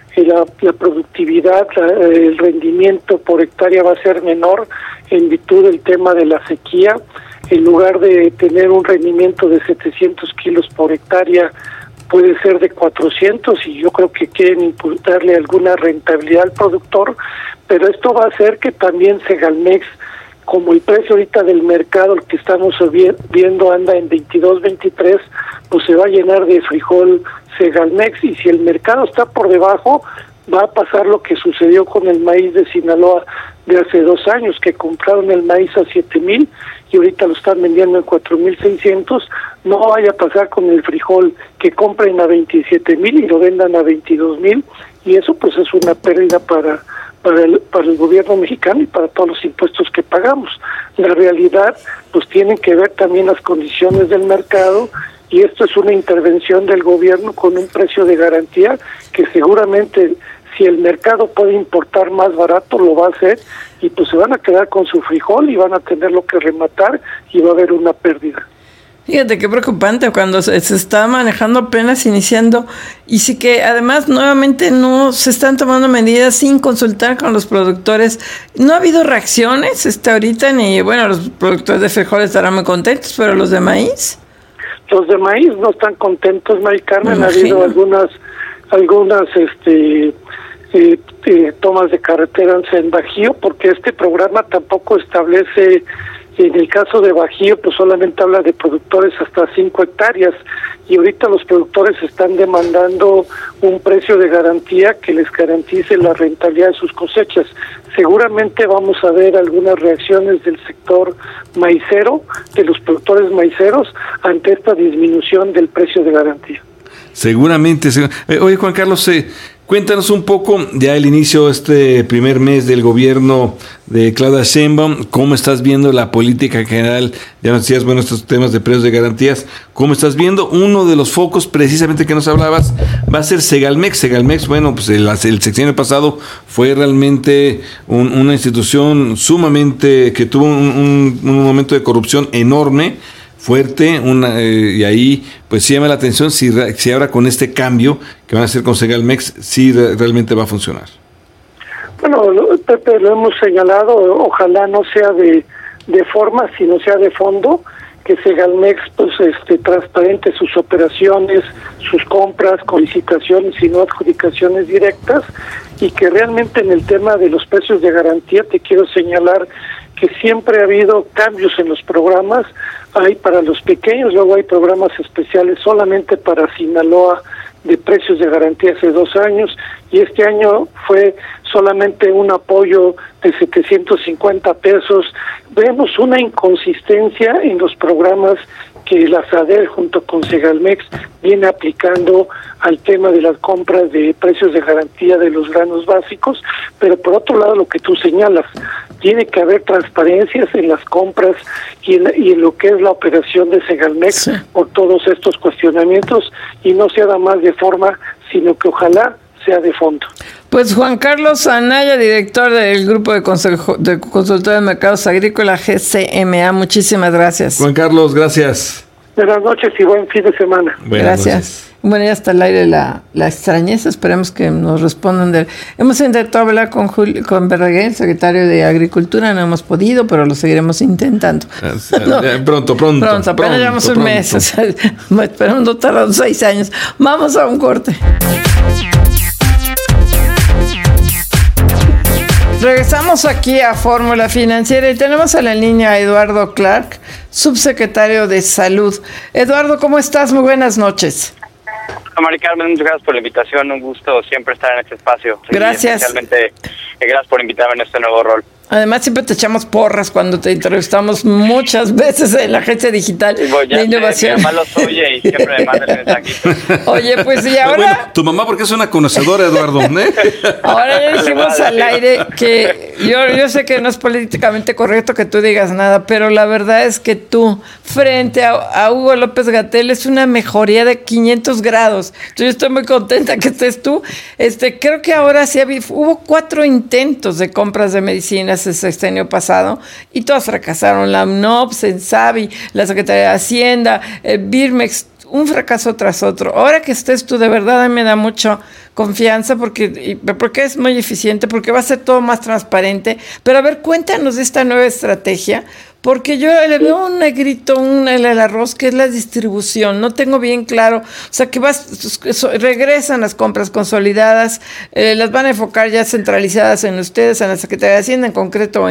productividad, el rendimiento por hectárea va a ser menor en virtud del tema de la sequía. En lugar de tener un rendimiento de 700 kilos por hectárea, puede ser de 400, y yo creo que quieren imputarle alguna rentabilidad al productor, pero esto va a hacer que también Segalmex, como el precio ahorita del mercado, el que estamos viendo anda en 22, 23, pues se va a llenar de frijol Segalmex, y si el mercado está por debajo, va a pasar lo que sucedió con el maíz de Sinaloa de hace 2 años, que compraron el maíz a 7,000 y ahorita lo están vendiendo en 4,600. No vaya a pasar con el frijol, que compren a 27,000 y lo vendan a 22,000, y eso pues es una pérdida para el gobierno mexicano y para todos los impuestos que pagamos. La realidad pues tienen que ver también las condiciones del mercado, y esto es una intervención del gobierno con un precio de garantía que seguramente, si el mercado puede importar más barato, lo va a hacer, y pues se van a quedar con su frijol y van a tener lo que rematar, y va a haber una pérdida. Fíjate qué preocupante cuando se está manejando apenas iniciando, y sí que además nuevamente no se están tomando medidas sin consultar con los productores. No ha habido reacciones ahorita, ni bueno, los productores de frijol estarán muy contentos, pero los de maíz. Los de maíz no están contentos, Mari Carmen. Ha habido algunas tomas de carretera en Bajío, porque este programa tampoco establece, en el caso de Bajío, pues solamente habla de productores hasta 5 hectáreas, y ahorita los productores están demandando un precio de garantía que les garantice la rentabilidad de sus cosechas. Seguramente vamos a ver algunas reacciones del sector maicero, de los productores maiceros, ante esta disminución del precio de garantía. Seguramente. Oye, Juan Carlos, cuéntanos un poco, ya el inicio primer mes del gobierno de Claudia Sheinbaum, ¿cómo estás viendo la política general? Ya nos decías, bueno, estos temas de precios de garantías, ¿cómo estás viendo? Uno de los focos precisamente que nos hablabas va a ser Segalmex. Segalmex, bueno, pues el sexenio pasado fue realmente una institución sumamente, que tuvo un momento de corrupción enorme, fuerte, y ahí pues sí llama la atención si ahora con este cambio que van a hacer con Segalmex, sí realmente va a funcionar. Bueno, Pepe, lo hemos señalado, ojalá no sea de forma, sino sea de fondo, que Segalmex pues transparente sus operaciones, sus compras, con licitaciones y no adjudicaciones directas, y que realmente en el tema de los precios de garantía te quiero señalar que siempre ha habido cambios en los programas. Hay para los pequeños, luego hay programas especiales solamente para Sinaloa de precios de garantía hace 2 años, y este año fue solamente un apoyo de 750 pesos. Vemos una inconsistencia en los programas que la SADER junto con Segalmex viene aplicando al tema de las compras de precios de garantía de los granos básicos, pero por otro lado lo que tú señalas, tiene que haber transparencias en las compras y en lo que es la operación de Segalmex, sí, por todos estos cuestionamientos, y no sea nada más de forma, sino que ojalá sea de fondo. Pues Juan Carlos Anaya, director del Grupo de Consultores de Mercados Agrícolas, GCMA, muchísimas gracias. Juan Carlos, gracias. Buenas noches y buen fin de semana. Gracias. Noches. Bueno, ya está al aire la extrañeza, esperemos que nos respondan. Hemos intentado hablar con Verdaguer, el secretario de Agricultura, no hemos podido, pero lo seguiremos intentando. Pronto. Apenas llevamos un mes, o sea, esperamos no tardar 6 años. Vamos a un corte. Regresamos aquí a Fórmula Financiera y tenemos a la línea a Eduardo Clark, subsecretario de Salud. Eduardo, ¿cómo estás? Muy buenas noches. Mari Carmen, muchas gracias por la invitación, un gusto siempre estar en este espacio. Gracias. Especialmente gracias por invitarme en este nuevo rol. Además, siempre te echamos porras cuando te entrevistamos muchas veces en la Agencia Digital de Innovación. Mi mamá los oye y siempre me manda el mensajito. Oye, pues y ahora... Bueno, tu mamá porque es una conocedora, Eduardo, ¿eh? Ahora ya dijimos al aire que yo sé que no es políticamente correcto que tú digas nada, pero la verdad es que tú, frente a Hugo López-Gatell, es una mejoría de 500 grados. Yo estoy muy contenta que estés tú. Creo que ahora sí hubo 4 intentos de compras de medicinas el sexenio pasado y todas fracasaron. La UNOPS, Ensabi, la Secretaría de Hacienda, Birmex, un fracaso tras otro. Ahora que estés tú, de verdad a mí me da mucha confianza porque es muy eficiente, porque va a ser todo más transparente. Pero a ver, cuéntanos de esta nueva estrategia, porque yo le veo un negrito en el arroz que es la distribución. No tengo bien claro, o sea, que regresan las compras consolidadas, las van a enfocar ya centralizadas en ustedes, en la Secretaría de Hacienda, en concreto,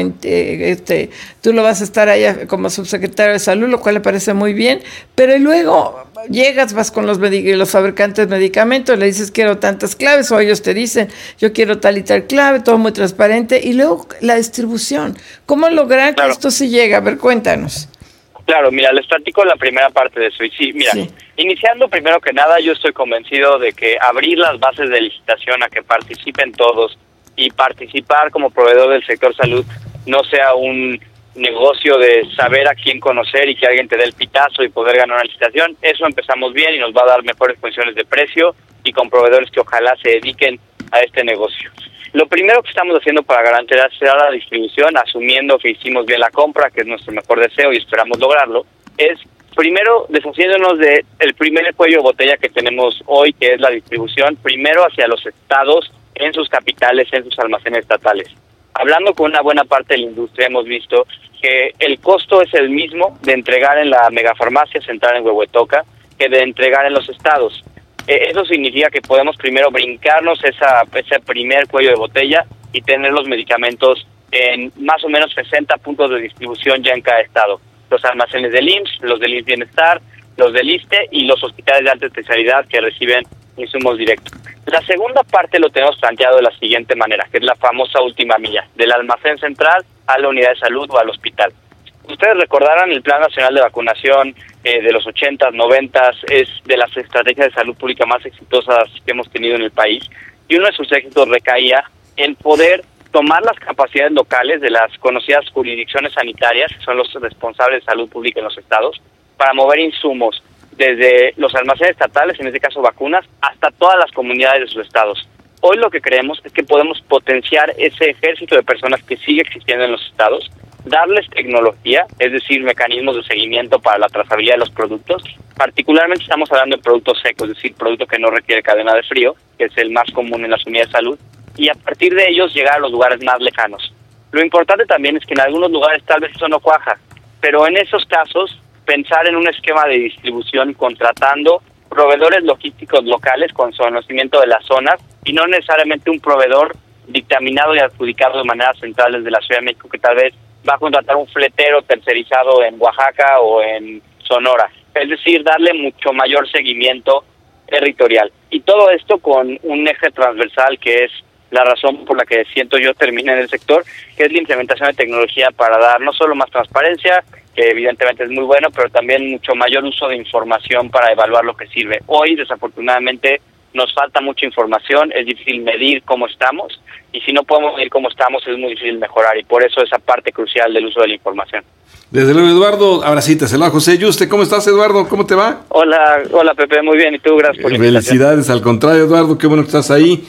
tú lo vas a estar allá como subsecretario de Salud, lo cual le parece muy bien, pero luego vas con los fabricantes de medicamentos, le dices quiero tantas claves, o ellos te dicen yo quiero tal y tal clave, todo muy transparente, y luego la distribución. ¿Cómo lograr que esto sí llegue? A ver, cuéntanos. Claro, mira, les platico la primera parte de eso. Y sí, mira, iniciando primero que nada, yo estoy convencido de que abrir las bases de licitación a que participen todos y participar como proveedor del sector salud no sea un negocio de saber a quién conocer y que alguien te dé el pitazo y poder ganar una licitación. Eso empezamos bien y nos va a dar mejores condiciones de precio y con proveedores que ojalá se dediquen a este negocio. Lo primero que estamos haciendo para garantizar la distribución, asumiendo que hicimos bien la compra, que es nuestro mejor deseo y esperamos lograrlo, es primero deshaciéndonos de el primer cuello de botella que tenemos hoy, que es la distribución, primero hacia los estados, en sus capitales, en sus almacenes estatales. Hablando con una buena parte de la industria, hemos visto que el costo es el mismo de entregar en la megafarmacia central en Huehuetoca que de entregar en los estados. Eso significa que podemos primero brincarnos ese primer cuello de botella y tener los medicamentos en más o menos 60 puntos de distribución ya en cada estado. Los almacenes del IMSS, los del IMSS Bienestar, los del ISSSTE y los hospitales de alta especialidad que reciben insumos directos. La segunda parte lo tenemos planteado de la siguiente manera, que es la famosa última milla, del almacén central a la unidad de salud o al hospital. Ustedes recordarán el Plan Nacional de Vacunación de los 80s, 90s, es de las estrategias de salud pública más exitosas que hemos tenido en el país, y uno de sus éxitos recaía en poder tomar las capacidades locales de las conocidas jurisdicciones sanitarias, que son los responsables de salud pública en los estados, para mover insumos desde los almacenes estatales, en este caso vacunas, hasta todas las comunidades de sus estados. Hoy lo que creemos es que podemos potenciar ese ejército de personas que sigue existiendo en los estados, darles tecnología, es decir, mecanismos de seguimiento para la trazabilidad de los productos. Particularmente estamos hablando de productos secos, es decir, producto que no requiere cadena de frío, que es el más común en las unidades de salud, y a partir de ellos llegar a los lugares más lejanos. Lo importante también es que en algunos lugares tal vez eso no cuaja, pero en esos casos pensar en un esquema de distribución contratando proveedores logísticos locales con conocimiento de las zonas y no necesariamente un proveedor dictaminado y adjudicado de manera central desde la Ciudad de México que tal vez va a contratar un fletero tercerizado en Oaxaca o en Sonora. Es decir, darle mucho mayor seguimiento territorial. Y todo esto con un eje transversal que es la razón por la que siento yo terminé en el sector, que es la implementación de tecnología para dar no solo más transparencia, que evidentemente es muy bueno, pero también mucho mayor uso de información para evaluar lo que sirve. Hoy, desafortunadamente, nos falta mucha información, es difícil medir cómo estamos, y si no podemos medir cómo estamos, es muy difícil mejorar, y por eso esa parte crucial del uso de la información. Desde luego, Eduardo, ahora sí te saluda José Yuste. ¿Cómo estás, Eduardo? ¿Cómo te va? Hola, Pepe, muy bien, y tú, gracias por la invitación. Felicidades, al contrario, Eduardo, qué bueno que estás ahí,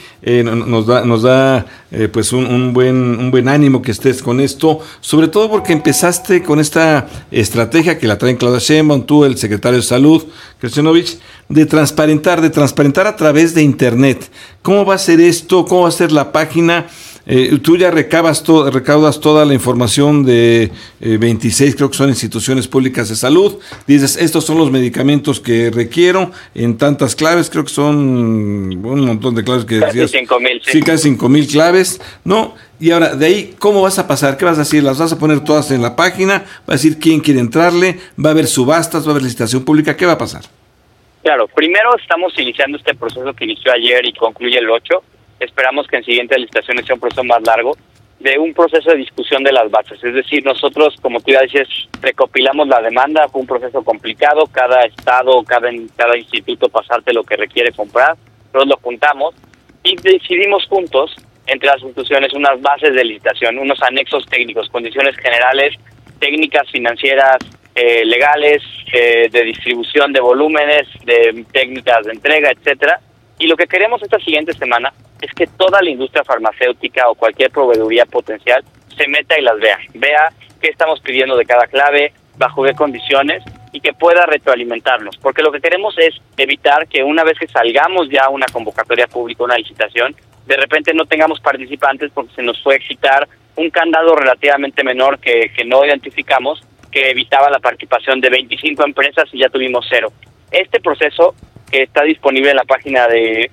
nos da pues un buen ánimo que estés con esto, sobre todo porque empezaste con esta estrategia que la traen Claudia Sheinbaum, tú, el secretario de Salud, Krestianovich, de transparentar a través de Internet. ¿Cómo va a ser esto? ¿Cómo va a ser la página? Tú ya recaudas toda la información de 26, creo que son instituciones públicas de salud. Dices, estos son los medicamentos que requiero en tantas claves, creo que son un montón de claves que decías. Casi 5,000. Sí, casi 5,000 claves, ¿no? Y ahora, de ahí, ¿cómo vas a pasar? ¿Qué vas a decir? ¿Las vas a poner todas en la página? ¿Va a decir quién quiere entrarle? ¿Va a haber subastas? ¿Va a haber licitación pública? ¿Qué va a pasar? Claro, primero estamos iniciando este proceso que inició ayer y concluye el 8. Esperamos que en siguientes licitaciones sea un proceso más largo, de un proceso de discusión de las bases. Es decir, nosotros, como tú ya dices, recopilamos la demanda, fue un proceso complicado, cada estado, cada instituto pasarte lo que requiere comprar, nosotros lo juntamos y decidimos juntos, entre las instituciones, unas bases de licitación, unos anexos técnicos, condiciones generales, técnicas financieras, legales, de distribución de volúmenes, de técnicas de entrega, etcétera. Y lo que queremos esta siguiente semana es que toda la industria farmacéutica o cualquier proveeduría potencial se meta y las vea qué estamos pidiendo de cada clave, bajo qué condiciones, y que pueda retroalimentarnos. Porque lo que queremos es evitar que una vez que salgamos ya a una convocatoria pública, una licitación, de repente no tengamos participantes porque se nos fue a excitar un candado relativamente menor que no identificamos, que evitaba la participación de 25 empresas y ya tuvimos 0. Este proceso, que está disponible en la página de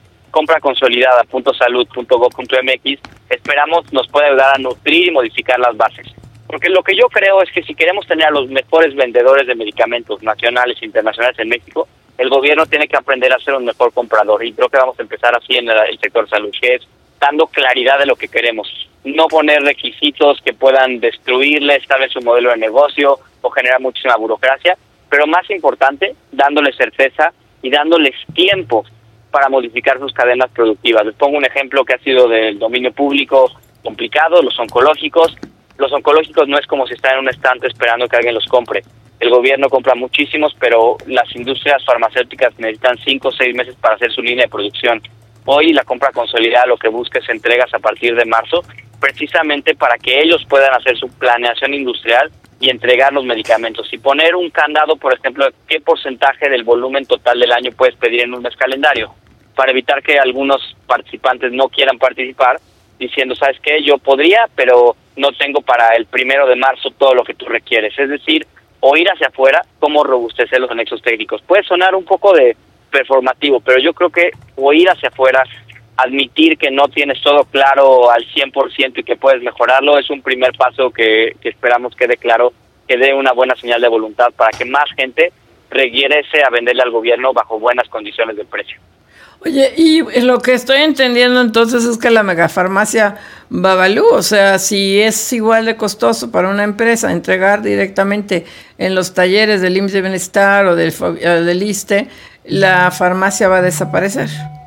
compraconsolidada.salud.gov.mx, esperamos nos pueda ayudar a nutrir y modificar las bases. Porque lo que yo creo es que si queremos tener a los mejores vendedores de medicamentos nacionales e internacionales en México, el gobierno tiene que aprender a ser un mejor comprador, y creo que vamos a empezar así en el sector salud, que es dando claridad de lo que queremos, no poner requisitos que puedan destruirles tal vez su modelo de negocio o generar muchísima burocracia, pero más importante, dándoles certeza y dándoles tiempo para modificar sus cadenas productivas. Les pongo un ejemplo que ha sido del dominio público complicado, los oncológicos. Los oncológicos no es como si están en un estante esperando que alguien los compre. El gobierno compra muchísimos, pero las industrias farmacéuticas necesitan 5 o 6 meses para hacer su línea de producción. Hoy la compra consolidada lo que busca es entregas a partir de marzo, precisamente para que ellos puedan hacer su planeación industrial y entregar los medicamentos. Y poner un candado, por ejemplo, qué porcentaje del volumen total del año puedes pedir en un mes calendario, para evitar que algunos participantes no quieran participar, diciendo, ¿sabes qué? Yo podría, pero no tengo para el 1 de marzo todo lo que tú requieres. Es decir, o ir hacia afuera, cómo robustecer los anexos técnicos. Puede sonar un poco de performativo, pero yo creo que o ir hacia afuera, admitir que no tienes todo claro al 100% y que puedes mejorarlo, es un primer paso que esperamos quede claro, que dé una buena señal de voluntad para que más gente regrese a venderle al gobierno bajo buenas condiciones de precio. Oye, y lo que estoy entendiendo entonces es que la megafarmacia Babalu, o sea, si es igual de costoso para una empresa entregar directamente en los talleres del IMSS de Bienestar o del ISSSTE, la farmacia va a desaparecer.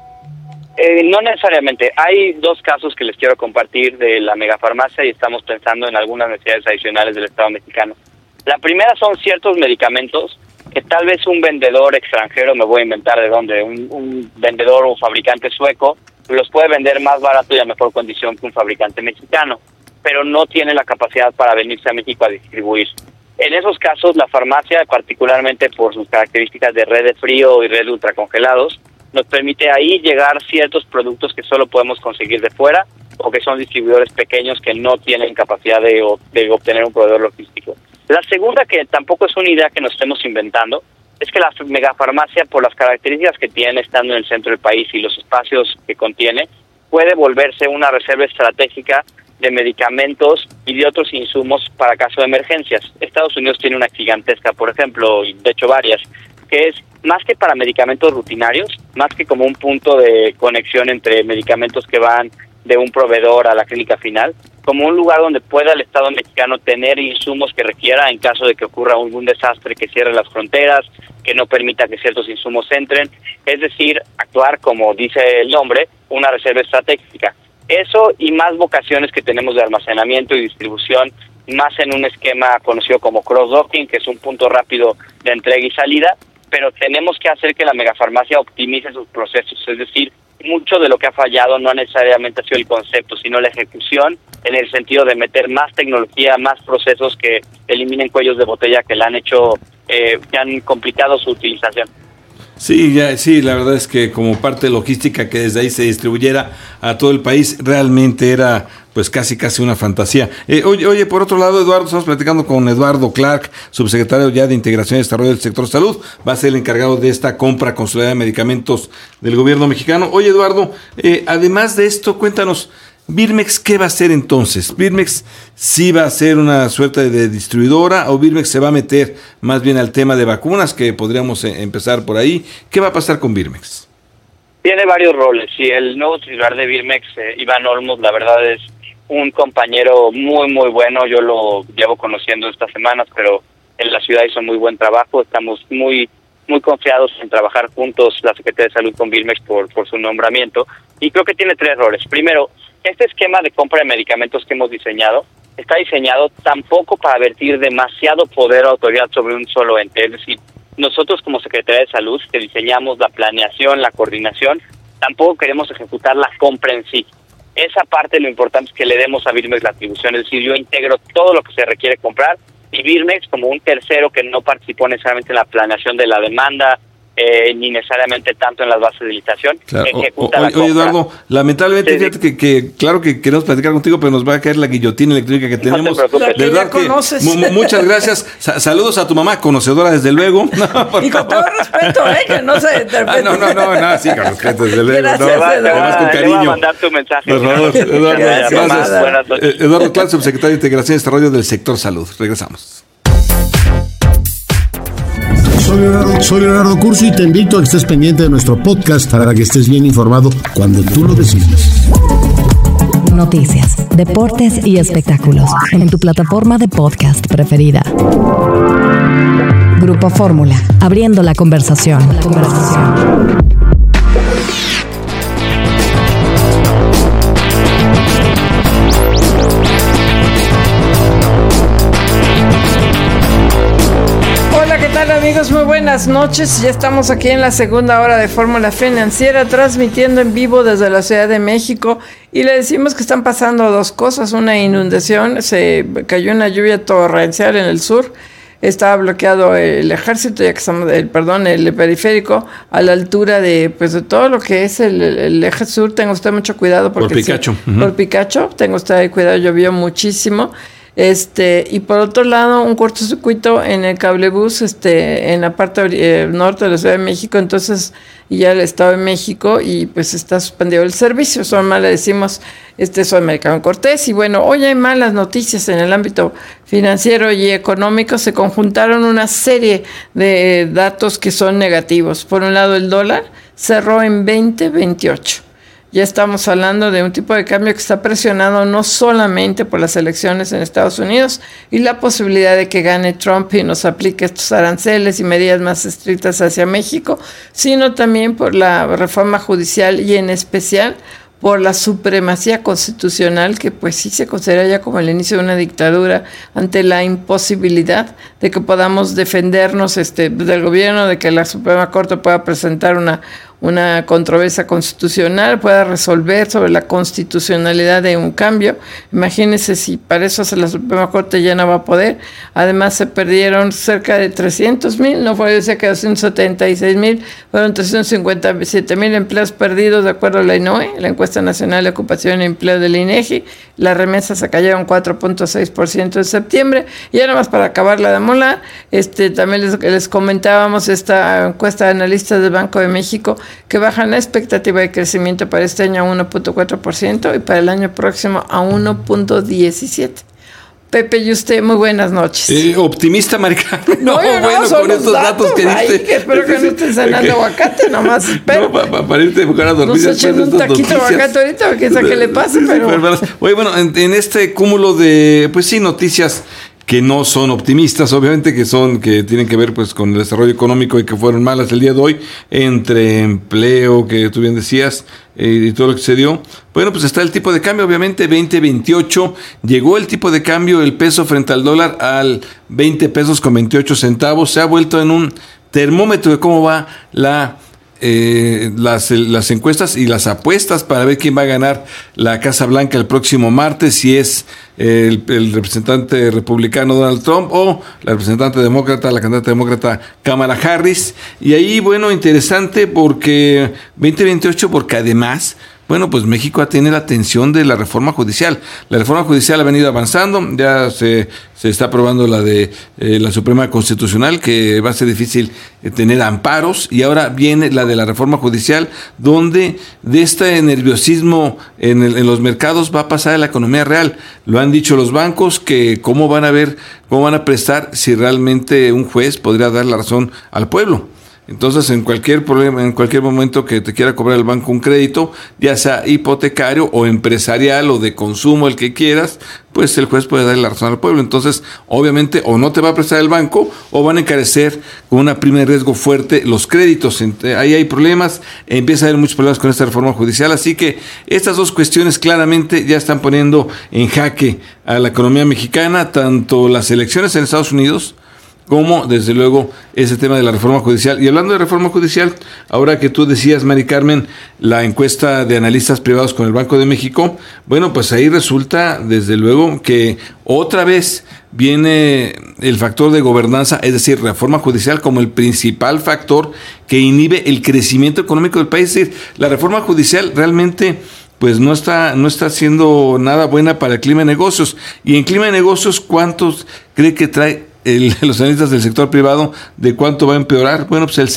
No necesariamente. Hay 2 casos que les quiero compartir de la megafarmacia y estamos pensando en algunas necesidades adicionales del Estado mexicano. La primera son ciertos medicamentos que tal vez un vendedor extranjero, me voy a inventar de dónde, un vendedor o fabricante sueco, los puede vender más barato y a mejor condición que un fabricante mexicano, pero no tiene la capacidad para venirse a México a distribuir. En esos casos, la farmacia, particularmente por sus características de red de frío y red de ultracongelados, nos permite ahí llegar ciertos productos que solo podemos conseguir de fuera o que son distribuidores pequeños que no tienen capacidad de obtener un proveedor logístico. La segunda, que tampoco es una idea que nos estemos inventando, es que la megafarmacia, por las características que tiene estando en el centro del país y los espacios que contiene, puede volverse una reserva estratégica de medicamentos y de otros insumos para caso de emergencias. Estados Unidos tiene una gigantesca, por ejemplo, y de hecho varias, que es más que para medicamentos rutinarios, más que como un punto de conexión entre medicamentos que van de un proveedor a la clínica final, como un lugar donde pueda el Estado mexicano tener insumos que requiera en caso de que ocurra algún desastre que cierre las fronteras, que no permita que ciertos insumos entren, es decir, actuar, como dice el nombre, una reserva estratégica. Eso y más vocaciones que tenemos de almacenamiento y distribución, más en un esquema conocido como cross-docking, que es un punto rápido de entrega y salida, pero tenemos que hacer que la megafarmacia optimice sus procesos, es decir, mucho de lo que ha fallado no necesariamente ha sido el concepto, sino la ejecución, en el sentido de meter más tecnología, más procesos que eliminen cuellos de botella que le han hecho, que han complicado su utilización. Sí, la verdad es que como parte logística que desde ahí se distribuyera a todo el país realmente era pues casi una fantasía. Oye, por otro lado, Eduardo, estamos platicando con Eduardo Clark, subsecretario ya de Integración y Desarrollo del Sector Salud, va a ser el encargado de esta compra consolidada de medicamentos del gobierno mexicano. Oye, Eduardo, además de esto, cuéntanos, Birmex, ¿qué va a hacer entonces? ¿Birmex sí va a ser una suerte de distribuidora o Birmex se va a meter más bien al tema de vacunas, que podríamos empezar por ahí? ¿Qué va a pasar con Birmex? Tiene varios roles y el nuevo titular de Birmex, Iván Olmos, la verdad es un compañero muy, muy bueno. Yo lo llevo conociendo estas semanas, pero en la ciudad hizo muy buen trabajo. Estamos muy confiados en trabajar juntos, la Secretaría de Salud con Birmex por su nombramiento. Y creo que tiene 3 roles. Primero, este esquema de compra de medicamentos que hemos diseñado está diseñado tampoco para vertir demasiado poder o autoridad sobre un solo ente. Es decir, nosotros como Secretaría de Salud, que diseñamos la planeación, la coordinación, tampoco queremos ejecutar la compra en sí. Esa parte, lo importante es que le demos a Birmex la atribución, es decir, yo integro todo lo que se requiere comprar y Birmex, como un tercero que no participó necesariamente en la planeación de la demanda, ni necesariamente tanto en las bases de licitación, claro. Ejecuta la compra. Oye, Eduardo, lamentablemente, fíjate que claro que queremos platicar contigo, pero nos va a caer la guillotina electrónica que tenemos. De verdad que muchas gracias. Saludos a tu mamá, conocedora desde luego. No, y con todo respeto, que no se interprete. No, sí, con respeto, desde luego. Gracias, además con cariño. Le voy a mandar tu mensaje. Por favor, Eduardo, gracias. Buenas noches. Eduardo Clark, subsecretario de Integración y Desarrollo del Sector Salud. Regresamos. Soy Leonardo Curcio y te invito a que estés pendiente de nuestro podcast para que estés bien informado cuando tú lo decidas. Noticias, deportes y espectáculos en tu plataforma de podcast preferida. Grupo Fórmula, abriendo la conversación. Amigos, muy buenas noches. Ya estamos aquí en la segunda hora de Fórmula Financiera, transmitiendo en vivo desde la Ciudad de México. Y le decimos que están pasando 2 cosas. Una inundación, se cayó una lluvia torrencial en el sur. Estaba bloqueado el ejército, ya que estamos, el periférico, a la altura de todo lo que es el eje sur. Tenga usted mucho cuidado porque por Picacho. Por Picacho, tenga usted cuidado, llovió muchísimo. Y por otro lado, un cortocircuito en el cablebús, en la parte norte de la Ciudad de México, entonces, y ya el Estado de México, y pues está suspendido el servicio. Le decimos, soy Maricarmen Cortés, y bueno, hoy hay malas noticias en el ámbito financiero y económico. Se conjuntaron una serie de datos que son negativos. Por un lado, el dólar cerró en 20.28. Ya estamos hablando de un tipo de cambio que está presionado no solamente por las elecciones en Estados Unidos y la posibilidad de que gane Trump y nos aplique estos aranceles y medidas más estrictas hacia México, sino también por la reforma judicial y en especial por la supremacía constitucional, que pues sí se considera ya como el inicio de una dictadura ante la imposibilidad de que podamos defendernos del gobierno, de que la Suprema Corte pueda presentar una controversia constitucional, pueda resolver sobre la constitucionalidad de un cambio. Imagínense si para eso la Suprema Corte ya no va a poder. Además se perdieron cerca de 300,000, no fue, decía que 276,000, fueron 357,000 empleos perdidos de acuerdo a la INOE, la Encuesta Nacional de Ocupación y Empleo del INEGI. Las remesas se cayeron 4.6% en septiembre. Y ahora más para acabar la de mola, también les comentábamos esta encuesta de analistas del Banco de México, que bajan la expectativa de crecimiento para este año a 1.4% y para el año próximo a 1.17%. Pepe y usted, muy buenas noches. Optimista, Maricarmen. No, bueno, son con estos datos que diste. Que espero que no estén cenando aguacate, nomás espero. No, para irte a buscar a dormir. Nos echen un taquito de aguacate ahorita, porque quién sabe qué le pase, pero... Oye, bueno, en este cúmulo de, pues sí, noticias que no son optimistas, obviamente, que tienen que ver pues con el desarrollo económico y que fueron malas el día de hoy, entre empleo, que tú bien decías, y todo lo que se dio. Bueno, pues está el tipo de cambio, obviamente, 20.28, llegó el tipo de cambio, el peso frente al dólar al 20 pesos con 28 centavos, se ha vuelto en un termómetro de cómo va las encuestas y las apuestas para ver quién va a ganar la Casa Blanca el próximo martes, si es el representante republicano Donald Trump o la representante demócrata, la candidata demócrata Kamala Harris. Y ahí, bueno, interesante porque 2028, porque además Bueno, pues México tiene la atención de la reforma judicial. La reforma judicial ha venido avanzando, ya se está aprobando la de la Suprema Constitucional, que va a ser difícil tener amparos, y ahora viene la de la reforma judicial, donde de este nerviosismo en los mercados va a pasar a la economía real. Lo han dicho los bancos, que cómo van a prestar si realmente un juez podría dar la razón al pueblo. Entonces, en cualquier problema, en cualquier momento que te quiera cobrar el banco un crédito, ya sea hipotecario o empresarial o de consumo, el que quieras, pues el juez puede darle la razón al pueblo. Entonces, obviamente, o no te va a prestar el banco, o van a encarecer con una prima de riesgo fuerte los créditos. Ahí hay problemas, empieza a haber muchos problemas con esta reforma judicial, así que estas dos cuestiones claramente ya están poniendo en jaque a la economía mexicana, tanto las elecciones en Estados Unidos, como desde luego ese tema de la reforma judicial. Y hablando de reforma judicial, ahora que tú decías, Mari Carmen, la encuesta de analistas privados con el Banco de México, bueno, pues ahí resulta desde luego que otra vez viene el factor de gobernanza, es decir, reforma judicial, como el principal factor que inhibe el crecimiento económico del país. Es decir, la reforma judicial realmente pues no está haciendo nada buena para el clima de negocios. Y en clima de negocios, ¿cuántos cree que trae los analistas del sector privado de cuánto va a empeorar? Bueno, pues el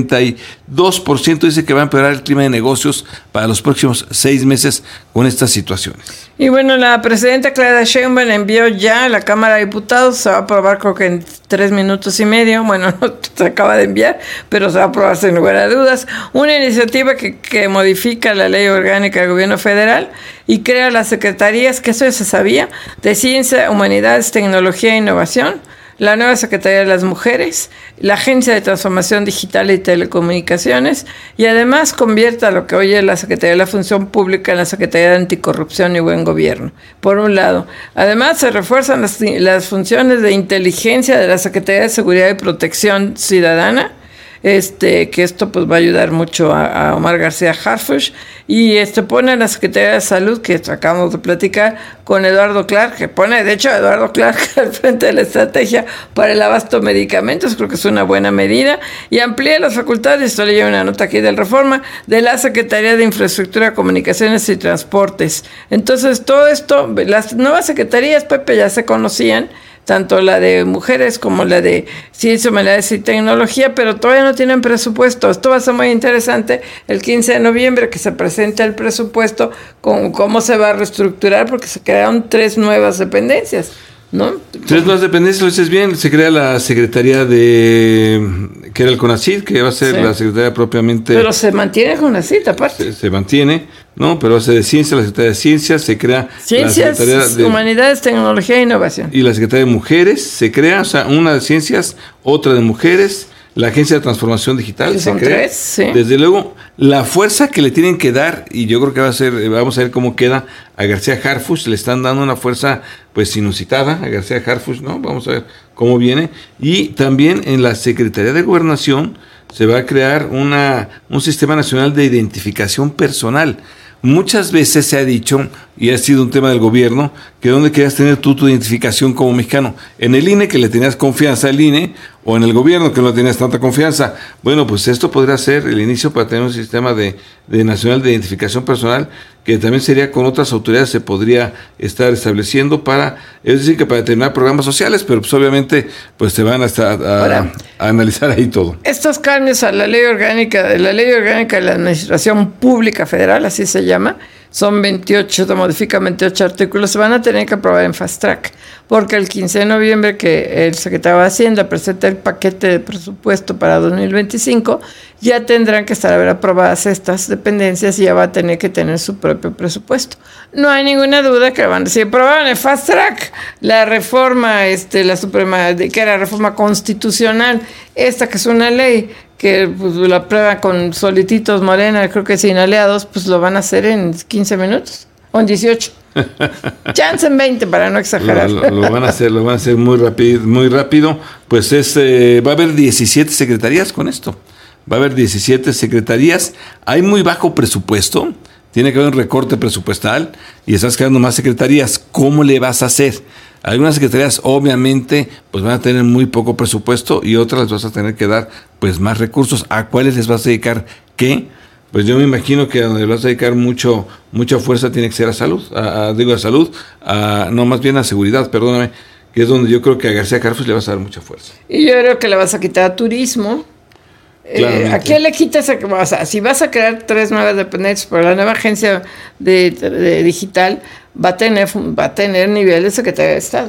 72% dice que va a empeorar el clima de negocios para los próximos 6 meses con estas situaciones. Y bueno, la presidenta Claudia Sheinbaum envió ya a la Cámara de Diputados, se va a aprobar creo que en 3 minutos y medio, bueno, no se acaba de enviar, pero se va a aprobar sin lugar a dudas, una iniciativa que modifica la Ley Orgánica del Gobierno Federal y crea las secretarías, que eso ya se sabía, de Ciencia, Humanidades, Tecnología e Innovación, la nueva Secretaría de las Mujeres, la Agencia de Transformación Digital y Telecomunicaciones, y además convierta lo que hoy es la Secretaría de la Función Pública en la Secretaría de Anticorrupción y Buen Gobierno, por un lado. Además, se refuerzan las funciones de inteligencia de la Secretaría de Seguridad y Protección Ciudadana, que esto pues va a ayudar mucho a Omar García Harfuch, y pone a la Secretaría de Salud, que acabamos de platicar, con Eduardo Clark, que pone de hecho a Eduardo Clark al frente de la estrategia para el abasto de medicamentos. Creo que es una buena medida, y amplía las facultades, esto le lleva una nota aquí del Reforma, de la Secretaría de Infraestructura, Comunicaciones y Transportes. Entonces todo esto, las nuevas secretarías, Pepe, ya se conocían, tanto la de mujeres como la de Ciencia, Humanidades y Tecnología, pero todavía no tienen presupuesto. Esto va a ser muy interesante el 15 de noviembre, que se presente el presupuesto, con cómo se va a reestructurar, porque se crearon 3 nuevas dependencias, ¿no? 3 nuevas dependencias, lo dices bien. Se crea la Secretaría que era el CONACYT, que va a ser la Secretaría propiamente... Pero se mantiene el CONACYT, aparte. Se mantiene, ¿no? Pero hace de Ciencia, la Secretaría de Ciencias, se crea Ciencias, la Secretaría de Humanidades, Tecnología e Innovación. Y la Secretaría de Mujeres se crea, o sea, una de Ciencias, otra de Mujeres, la Agencia de Transformación Digital se crea. 3, sí. Desde luego, la fuerza que le tienen que dar, y yo creo que vamos a ver cómo queda a García Harfuch, le están dando una fuerza pues inusitada a García Harfuch, ¿no? Vamos a ver cómo viene. Y también en la Secretaría de Gobernación se va a crear un sistema nacional de identificación personal. Muchas veces se ha dicho, y ha sido un tema del gobierno, que dónde querías tener tú tu identificación como mexicano. En el INE, que le tenías confianza al INE, o en el gobierno, que no tenías tanta confianza. Bueno, pues esto podría ser el inicio para tener un sistema de nacional de identificación personal, que también sería con otras autoridades, se podría estar estableciendo para determinar programas sociales, pero pues obviamente pues se van a analizar ahí todo. Estos cambios a la Ley Orgánica de la Administración Pública Federal, así se llama, son 28, modifica 28 artículos, se van a tener que aprobar en fast track, porque el 15 de noviembre que el secretario de Hacienda presenta el paquete de presupuesto para 2025, ya tendrán que estar aprobadas estas dependencias y ya va a tener que tener su propio presupuesto. No hay ninguna duda que van a decir, aprobaron en fast track la reforma, la Suprema, que era reforma constitucional, esta que es una ley que pues la prueba con solititos Morena, creo que sin aliados, pues lo van a hacer en 15 minutos o en 18. Chance en 20 para no exagerar. Lo van a hacer muy rápido. Pues va a haber 17 secretarías con esto. Va a haber 17 secretarías. Hay muy bajo presupuesto. Tiene que haber un recorte presupuestal y estás creando más secretarías. ¿Cómo le vas a hacer? Algunas secretarías obviamente pues van a tener muy poco presupuesto y otras les vas a tener que dar pues más recursos. ¿A cuáles les vas a dedicar qué? pues yo me imagino que donde vas a dedicar mucha fuerza tiene que ser a salud, no, más bien a seguridad, perdóname, que es donde yo creo que a García Harfuch le vas a dar mucha fuerza. Y yo creo que le vas a quitar a turismo. ¿A quién le quitas? O sea, si vas a crear 3 nuevas dependencias, pero la nueva agencia de digital va a tener nivel de Secretaría de Estado.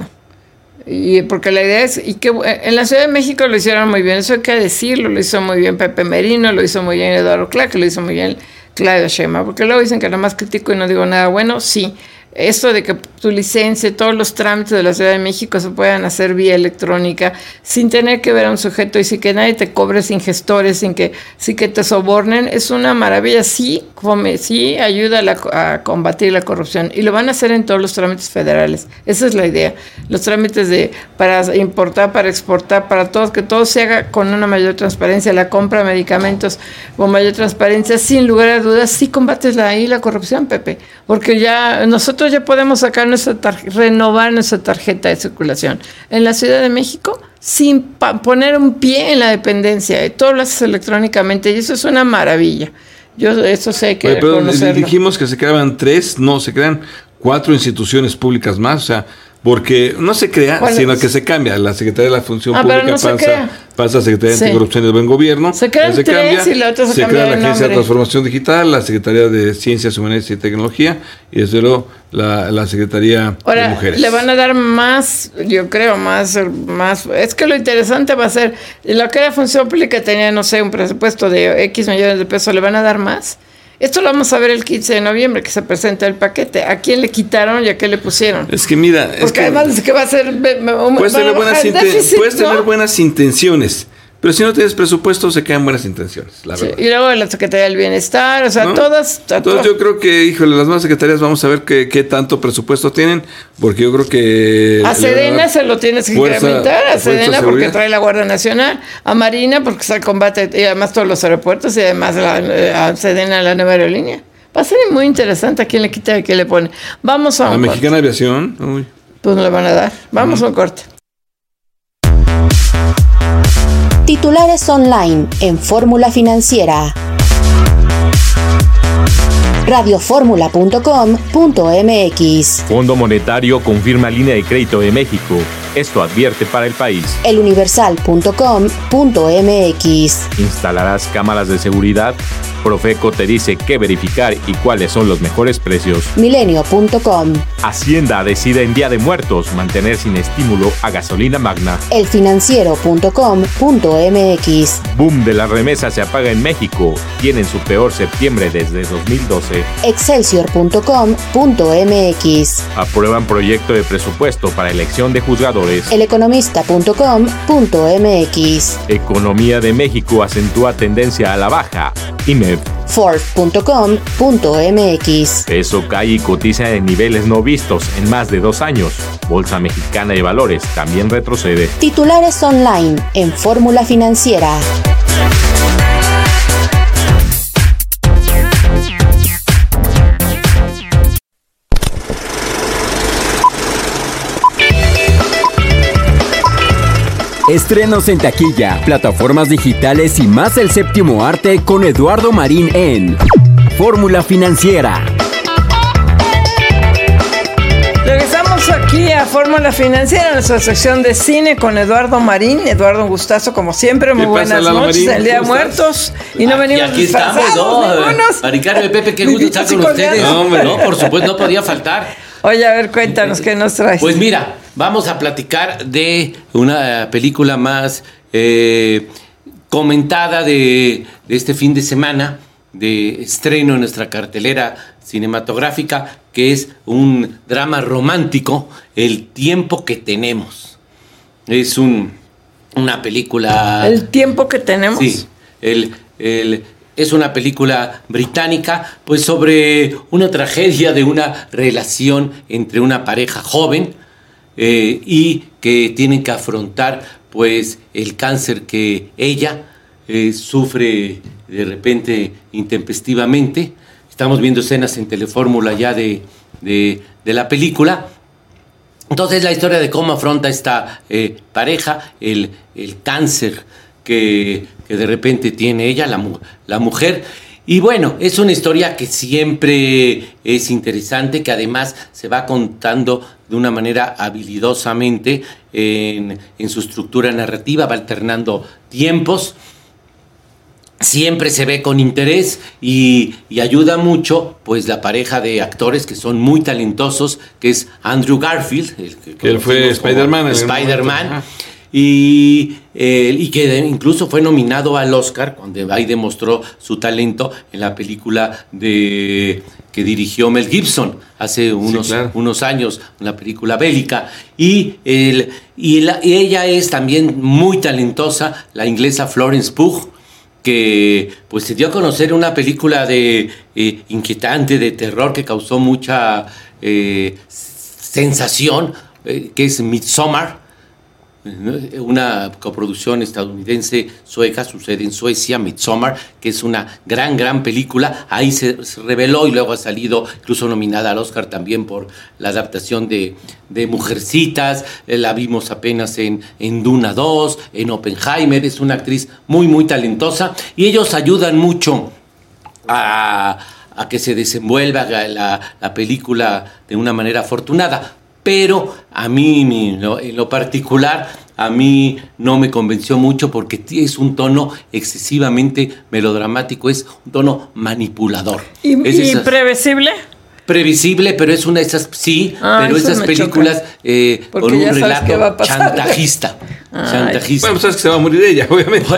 Y porque la idea es, y que en la Ciudad de México lo hicieron muy bien, eso hay que decirlo, lo hizo muy bien Pepe Merino, lo hizo muy bien Eduardo Clark, lo hizo muy bien Claudia Sheinbaum, porque luego dicen que nada más critico y no digo nada bueno. Sí, esto de que tu licencia, todos los trámites de la Ciudad de México se puedan hacer vía electrónica, sin tener que ver a un sujeto y sin que nadie te cobre, sin gestores, sin que te sobornen, es una maravilla. Sí ayuda a combatir la corrupción, y lo van a hacer en todos los trámites federales. Esa es la idea. Los trámites para importar, para exportar, para todos, que todo se haga con una mayor transparencia. La compra de medicamentos con mayor transparencia, sin lugar a dudas, sí combates la corrupción, Pepe, porque ya nosotros ya podemos sacar renovar nuestra tarjeta de circulación en la Ciudad de México sin poner un pie en la dependencia. Todo lo haces electrónicamente y eso es una maravilla. Eso sé que reconocerlo. Dijimos que se creaban 3, no, se crean 4 instituciones públicas más, o sea, porque no se crea, sino que se cambia. La Secretaría de la Función Pública pasa a Secretaría de Anticorrupción y del Buen Gobierno. Se crean 3 y la otra se cambia crea la Agencia de Transformación Digital, la Secretaría de Ciencias, Humanidades y Tecnología, y desde luego la Secretaría de Mujeres. Le van a dar más, yo creo, más. Es que lo interesante va a ser, lo que la Función Pública tenía, no sé, un presupuesto de X millones de pesos, ¿le van a dar más? Esto lo vamos a ver el 15 de noviembre, que se presenta el paquete. ¿A quién le quitaron y a qué le pusieron? Es que mira... Porque además es que va a ser... Puedes tener buenas intenciones, pero si no tienes presupuesto, se quedan buenas intenciones, la verdad. Y luego la Secretaría del Bienestar, o sea, ¿no? Todas... Entonces yo creo que, híjole, las más secretarías vamos a ver qué tanto presupuesto tienen, porque yo creo que... A Sedena se lo tienes que incrementar, a Sedena porque trae la Guardia Nacional, a Marina porque está el combate, y además todos los aeropuertos, y además a Sedena la nueva aerolínea. Va a ser muy interesante a quién le quita y a quién le pone. Vamos a un corte. Mexicana Aviación, uy. Pues no le van a dar. Vamos a un corte. Titulares online en Fórmula Financiera. Radioformula.com.mx. Fondo Monetario confirma línea de crédito de México. Esto advierte para el país. Eluniversal.com.mx. ¿Instalarás cámaras de seguridad? Profeco te dice qué verificar y cuáles son los mejores precios. Milenio.com. Hacienda decide en Día de Muertos mantener sin estímulo a gasolina magna. Elfinanciero.com.mx. Boom de las remesas se apaga en México. Tienen su peor septiembre desde 2012. Excelsior.com.mx. Aprueban proyecto de presupuesto para elección de juzgadores. Eleconomista.com.mx. Economía de México acentúa tendencia a la baja. IMEF. Forbes.com.mx. Peso cae y cotiza en niveles no vistos en más de 2 años. Bolsa Mexicana de Valores también retrocede. Titulares online en Fórmula Financiera. Estrenos en taquilla, plataformas digitales y más del séptimo arte con Eduardo Marín en Fórmula Financiera. Regresamos aquí a Fórmula Financiera, nuestra sección de cine con Eduardo Marín. Eduardo, un gustazo como siempre, muy buenas noches, el Día de Muertos. Y no venimos aquí estamos, Maricarmen y Pepe, qué gusto estar con ustedes. No, por supuesto, no podía faltar. Oye, a ver, cuéntanos, ¿qué nos traes? Pues mira, vamos a platicar de una película más comentada de este fin de semana, de estreno en nuestra cartelera cinematográfica, que es un drama romántico, El tiempo que tenemos. Es una película... ¿El tiempo que tenemos? Sí, es una película británica, pues sobre una tragedia de una relación entre una pareja joven y que tienen que afrontar pues el cáncer que ella sufre de repente intempestivamente. Estamos viendo escenas en Telefórmula ya de la película. Entonces la historia de cómo afronta esta pareja el cáncer que de repente tiene ella, la mujer, Y bueno, es una historia que siempre es interesante, que además se va contando de una manera habilidosamente en su estructura narrativa, va alternando tiempos, siempre se ve con interés y ayuda mucho pues la pareja de actores que son muy talentosos, que es Andrew Garfield, que él fue Spider-Man. Y que incluso fue nominado al Oscar cuando ahí demostró su talento en la película que dirigió Mel Gibson hace unos años, una película bélica. Y ella es también muy talentosa, la inglesa Florence Pugh, que pues se dio a conocer una película inquietante, de terror, que causó mucha sensación, que es Midsommar, una coproducción estadounidense-sueca, sucede en Suecia, Midsommar, que es una gran película. Ahí se reveló y luego ha salido incluso nominada al Oscar también por la adaptación de Mujercitas. La vimos apenas en Duna 2, en Oppenheimer. Es una actriz muy talentosa y ellos ayudan mucho a que se desenvuelva la película de una manera afortunada. Pero a mí, en lo particular, a mí no me convenció mucho porque es un tono excesivamente melodramático, es un tono manipulador. ¿Y previsible? Previsible, pero es una de esas, pero esas películas con un relato chantajista. Chantajista. Bueno, sabes que se va a morir ella, obviamente.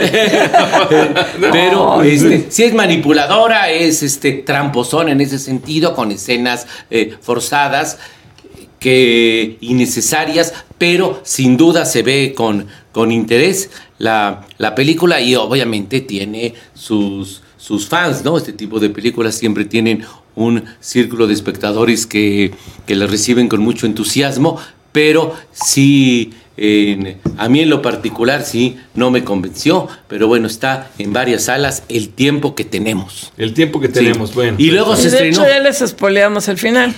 Pero sí es manipuladora, es tramposón en ese sentido, con escenas forzadas, innecesarias, pero sin duda se ve con interés la película, y obviamente tiene sus fans, ¿no? Este tipo de películas siempre tienen un círculo de espectadores que la reciben con mucho entusiasmo, pero sí, a mí en lo particular sí no me convenció, pero bueno, está en varias salas. El tiempo que tenemos. Bueno. Y luego se estrenó. De hecho, ya les spoileamos el final.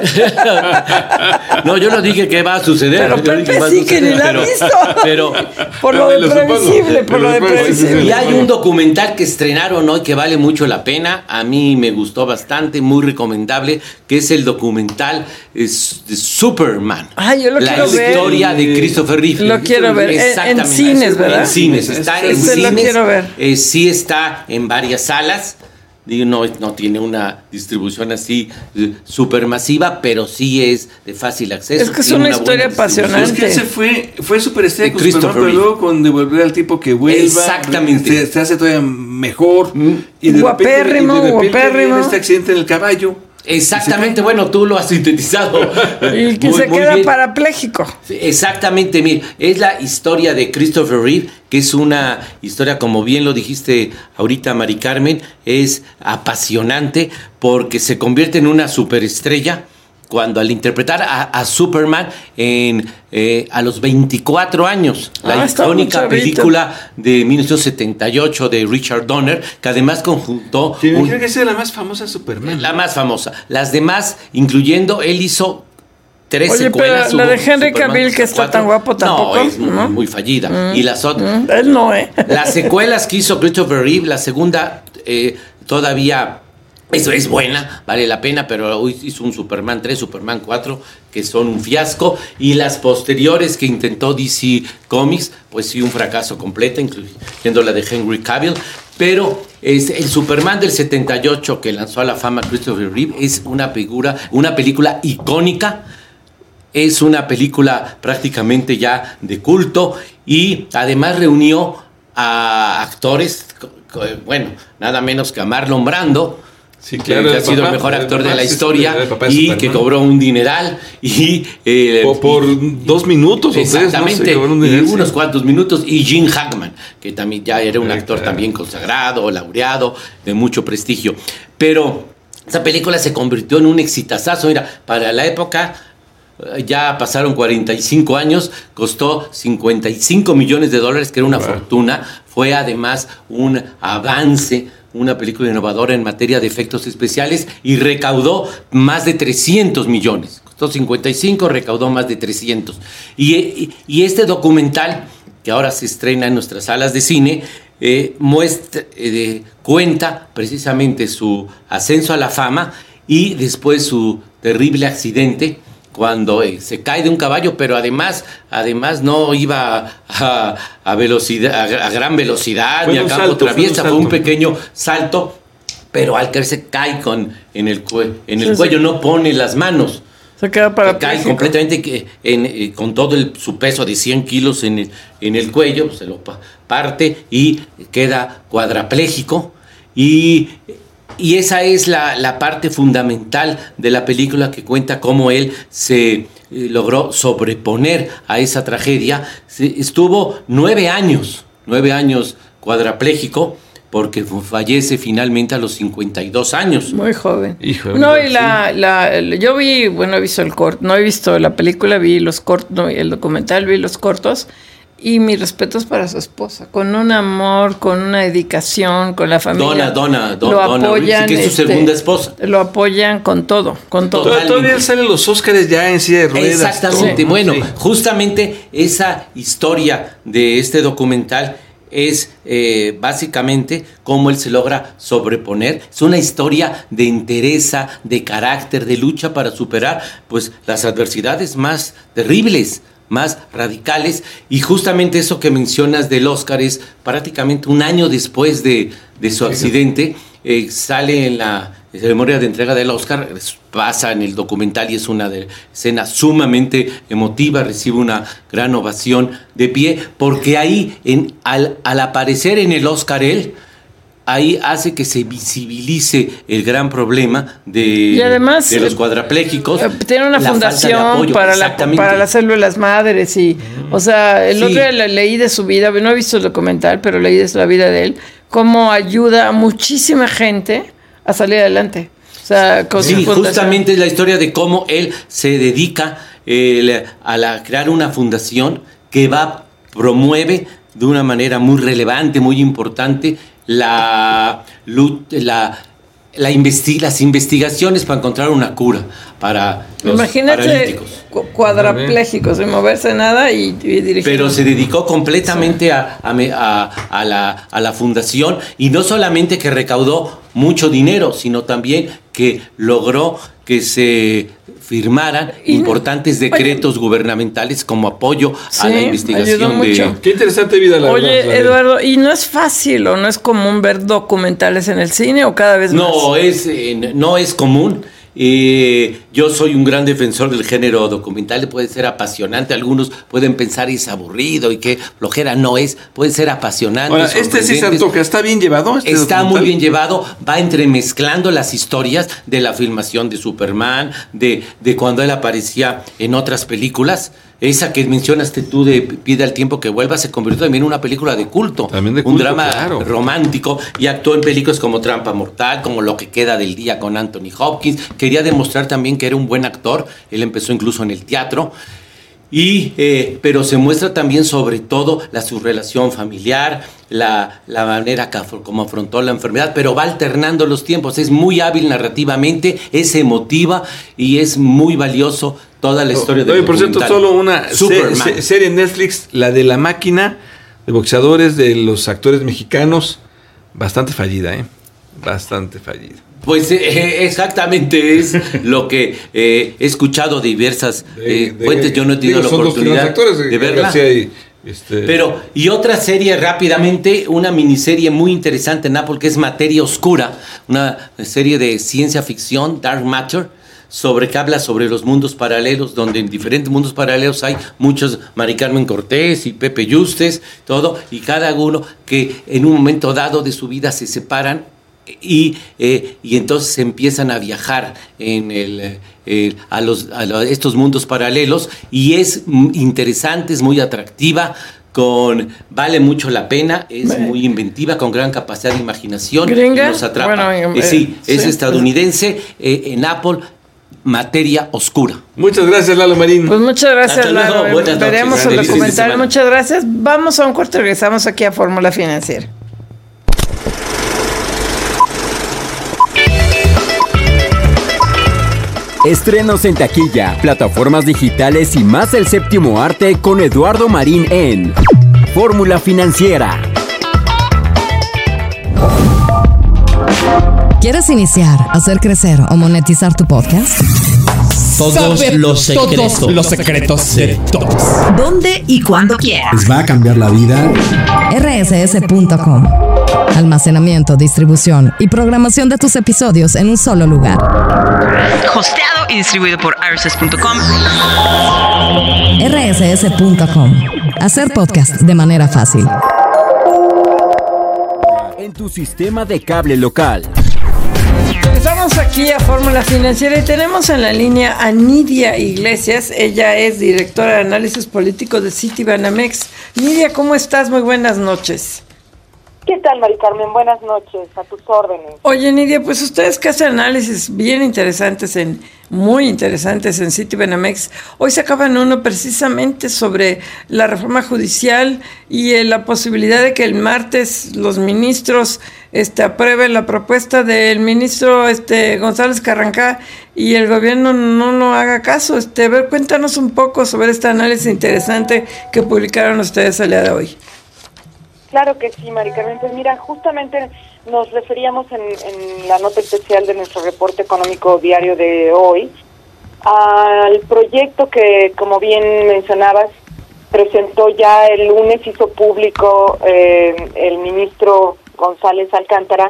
No, yo no dije que va a suceder. Pero Pepe sí que ni la ha visto. Pero por lo de previsible. Y hay un documental que estrenaron hoy que vale mucho la pena. A mí me gustó bastante, muy recomendable, que es el documental de Superman. Yo lo quiero ver. La historia de Christopher Reeve. Lo quiero ver. En cines, ¿verdad? En cines. Está en cines. Lo quiero ver. Sí está en varias salas. Digo, no tiene una distribución así súper masiva, pero sí es de fácil acceso. Es que es una historia apasionante. Es que ese fue superestrella con Superman, pero luego con devolver al tipo que vuelva. Exactamente. Se hace todavía mejor. Y de repente viene este accidente en el caballo. Exactamente, bueno, tú lo has sintetizado. Y que se queda parapléjico. Exactamente, mira, es la historia de Christopher Reeve, que es una historia, como bien lo dijiste ahorita, Mari Carmen, es apasionante porque se convierte en una superestrella cuando al interpretar a Superman a los 24 años, la icónica película de 1978 de Richard Donner, que además conjuntó... Creo que esa es la más famosa Superman. La más famosa. Las demás, incluyendo, él hizo 3 secuelas. Pero la de Henry Cavill, que está tan guapo, tampoco. No, es muy fallida. Y las otras... Él no, Las secuelas que hizo Christopher Reeve, la segunda todavía... Eso es buena, vale la pena, pero hoy hizo un Superman 3, Superman 4, que son un fiasco, y las posteriores que intentó DC Comics, pues sí, un fracaso completo, incluyendo la de Henry Cavill. Pero el Superman del 78 que lanzó a la fama Christopher Reeve es una película icónica. Es una película prácticamente ya de culto, y además reunió a actores, bueno, nada menos que a Marlon Brando. Sí, claro, que ha sido el mejor actor de la historia y que cobró un dineral y por 2 minutos exactamente, o 3, no sé, y unos cuantos minutos, y Gene Hackman, que también ya era un actor también consagrado, laureado, de mucho prestigio. Pero esa película se convirtió en un exitazazo. Mira, para la época, ya pasaron 45 años, costó $55 millones, que era una fortuna. Fue además un avance, una película innovadora en materia de efectos especiales, y recaudó más de 300 millones. Costó 55, recaudó más de 300. Y este documental, que ahora se estrena en nuestras salas de cine, cuenta precisamente su ascenso a la fama y después su terrible accidente cuando se cae de un caballo, pero además no iba a gran velocidad ni a campo traviesa, fue un pequeño salto, pero al caerse cae en el cuello, no pone las manos. Se queda cae completamente con todo su peso de 100 kilos en el cuello, se lo parte y queda cuadrapléjico. Y esa es la parte fundamental de la película, que cuenta cómo él se logró sobreponer a esa tragedia. Estuvo 9 años cuadrapléjico, porque fallece finalmente a los 52 años. Muy joven. Híjole, no, y yo vi, he visto el corto, no he visto la película, vi los cortos, el documental, vi los cortos, y mis respetos para su esposa, con un amor, con una dedicación, con la familia. Donna, lo apoyan, que es su segunda esposa. Lo apoyan con todo. Todavía salen los Óscares ya en silla de ruedas. Exactamente, justamente esa historia de este documental es básicamente cómo él se logra sobreponer. Es una historia de entereza, de carácter, de lucha para superar pues las adversidades más terribles, más radicales, y justamente eso que mencionas del Oscar es prácticamente un año después de su accidente. Sale en la ceremonia de entrega del Oscar, pasa en el documental y es una escena sumamente emotiva, recibe una gran ovación de pie, porque ahí al aparecer en el Oscar ahí hace que se visibilice el gran problema de los cuadraplégicos. Tiene una fundación para las células madres y, el otro día leí de su vida, no he visto el documental, pero leí de la vida de él, cómo ayuda a muchísima gente a salir adelante. Justamente es la historia de cómo él se dedica a crear una fundación que promueve de una manera muy relevante, muy importante, las investigaciones para encontrar una cura para los paralíticos. Cuadraplégicos, sin moverse nada y dirigir. Pero se dedicó completamente a la fundación, y no solamente que recaudó mucho dinero, sino también que logró que se firmaran importantes decretos gubernamentales como apoyo a la investigación de... Qué interesante vida la verdad. Oye, Eduardo, ¿y no es fácil o no es común ver documentales en el cine o cada vez más? No es común. Yo soy un gran defensor del género documental, puede ser apasionante, algunos pueden pensar es aburrido y que flojera, puede ser apasionante. Ahora, sí se antoja, está bien llevado. Está muy bien llevado, va entremezclando las historias de la filmación de Superman, de cuando él aparecía en otras películas. Esa que mencionaste tú de Pide al tiempo que vuelva se convirtió también en una película de culto. También de culto, un drama romántico, y actuó en películas como Trampa Mortal, como Lo que queda del día con Anthony Hopkins. Quería demostrar también que era un buen actor. Él empezó incluso en el teatro. Pero se muestra también sobre todo su relación familiar, la manera como afrontó la enfermedad, pero va alternando los tiempos. Es muy hábil narrativamente, es emotiva y es muy valioso toda la historia del documental. Por cierto, solo una serie en Netflix, la de La Máquina, de boxeadores, de los actores mexicanos, bastante fallida, bastante fallida. Pues exactamente es lo que he escuchado de diversas fuentes. Yo no he tenido la oportunidad de verla. Pero, y otra serie rápidamente, una miniserie muy interesante en Apple, que es Materia Oscura, una serie de ciencia ficción, Dark Matter, que habla sobre los mundos paralelos, donde en diferentes mundos paralelos hay muchos, Mari Carmen Cortés y Pepe Yustes, todo, y cada uno que en un momento dado de su vida se separan y entonces empiezan a viajar a estos mundos paralelos, y es interesante, es muy atractiva, vale mucho la pena, es muy inventiva, con gran capacidad de imaginación. ¿Gringa? Y nos atrapa. Es estadounidense, en Apple, Materia Oscura. Muchas gracias, Lalo Marín. Pues muchas gracias, Lalo. Veremos el documental. Muchas gracias. Vamos a un corte, regresamos aquí a Fórmula Financiera. Estrenos en taquilla, plataformas digitales y más del séptimo arte con Eduardo Marín en Fórmula Financiera. ¿Quieres iniciar, hacer crecer o monetizar tu podcast? Todos los secretos de todos. ¿Dónde y cuándo quieras? Les va a cambiar la vida. rss.com. Almacenamiento, distribución y programación de tus episodios en un solo lugar. Hosteado y distribuido por rss.com. rss.com. Hacer podcast de manera fácil. En tu sistema de cable local. Estamos aquí a Fórmula Financiera y tenemos en la línea a Nidia Iglesias. Ella es directora de análisis político de Citibanamex. Nidia, ¿cómo estás? Muy buenas noches. ¿Qué tal, Mari Carmen? Buenas noches, a tus órdenes. Oye, Nidia, pues ustedes que hacen análisis bien interesantes, muy interesantes en Citibanamex, hoy sacaban uno precisamente sobre la reforma judicial y la posibilidad de que el martes los ministros aprueben la propuesta del ministro González Carrancá y el gobierno no lo haga caso. A ver, cuéntanos un poco sobre este análisis interesante que publicaron ustedes el día de hoy. Claro que sí, Mari Carmen. Pues mira, justamente nos referíamos en la nota especial de nuestro reporte económico diario de hoy al proyecto que, como bien mencionabas, presentó ya el lunes, hizo público el ministro González Alcántara.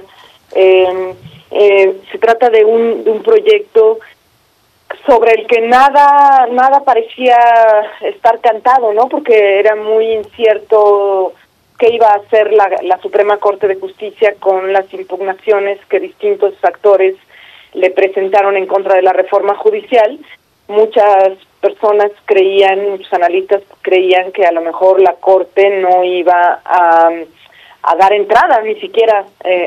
Se trata de un proyecto sobre el que nada parecía estar cantado, ¿no? Porque era muy incierto qué iba a hacer la Suprema Corte de Justicia con las impugnaciones que distintos actores le presentaron en contra de la reforma judicial. Muchas personas muchos analistas creían que a lo mejor la Corte no iba a dar entrada ni siquiera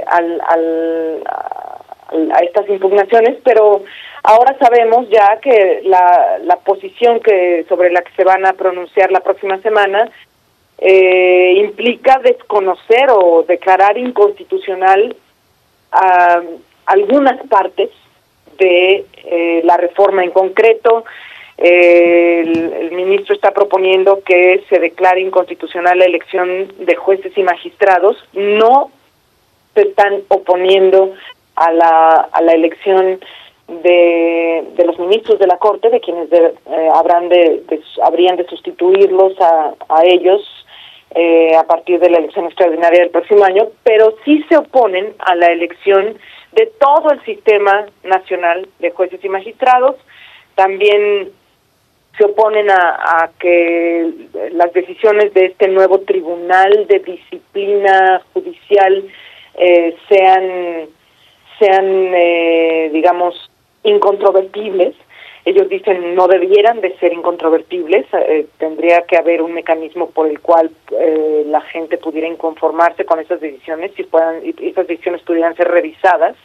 a estas impugnaciones, pero ahora sabemos ya que la posición sobre la que se van a pronunciar la próxima semana implica desconocer o declarar inconstitucional algunas partes de la reforma. En concreto, el ministro está proponiendo que se declare inconstitucional la elección de jueces y magistrados. No se están oponiendo a la elección de los ministros de la Corte, de quienes habrían de sustituirlos a ellos a partir de la elección extraordinaria del próximo año, pero sí se oponen a la elección de todo el sistema nacional de jueces y magistrados. También se oponen a que las decisiones de este nuevo Tribunal de Disciplina Judicial sean digamos, incontrovertibles. Ellos dicen no debieran de ser incontrovertibles, tendría que haber un mecanismo por el cual la gente pudiera inconformarse con esas decisiones y esas decisiones pudieran ser revisadas.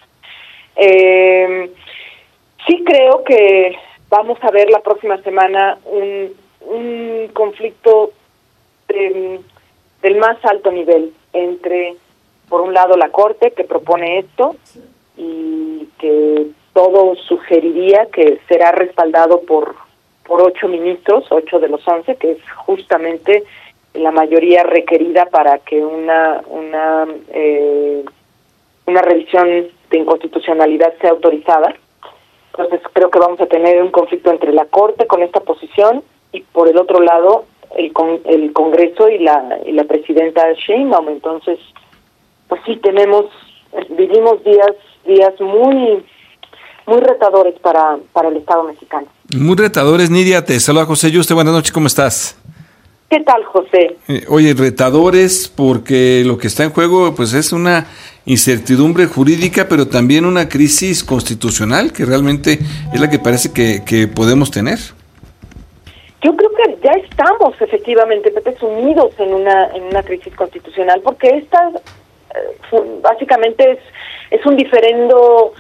Sí creo que vamos a ver la próxima semana un conflicto del más alto nivel entre, por un lado, la Corte, que propone esto y que todo sugeriría que será respaldado por 8 ministros, 8 de los 11, que es justamente la mayoría requerida para que una revisión de inconstitucionalidad sea autorizada. Entonces creo que vamos a tener un conflicto entre la Corte con esta posición y por el otro lado el Congreso y la presidenta Sheinbaum. Entonces, pues sí, vivimos días muy retadores para el Estado mexicano. Muy retadores, Nidia. Te saluda José Yuste. Buenas noches, ¿cómo estás? ¿Qué tal, José? Oye, retadores porque lo que está en juego pues es una incertidumbre jurídica, pero también una crisis constitucional que realmente es la que parece que podemos tener. Yo creo que ya estamos efectivamente, Pepe, sumidos en una crisis constitucional, porque esta básicamente es un diferendo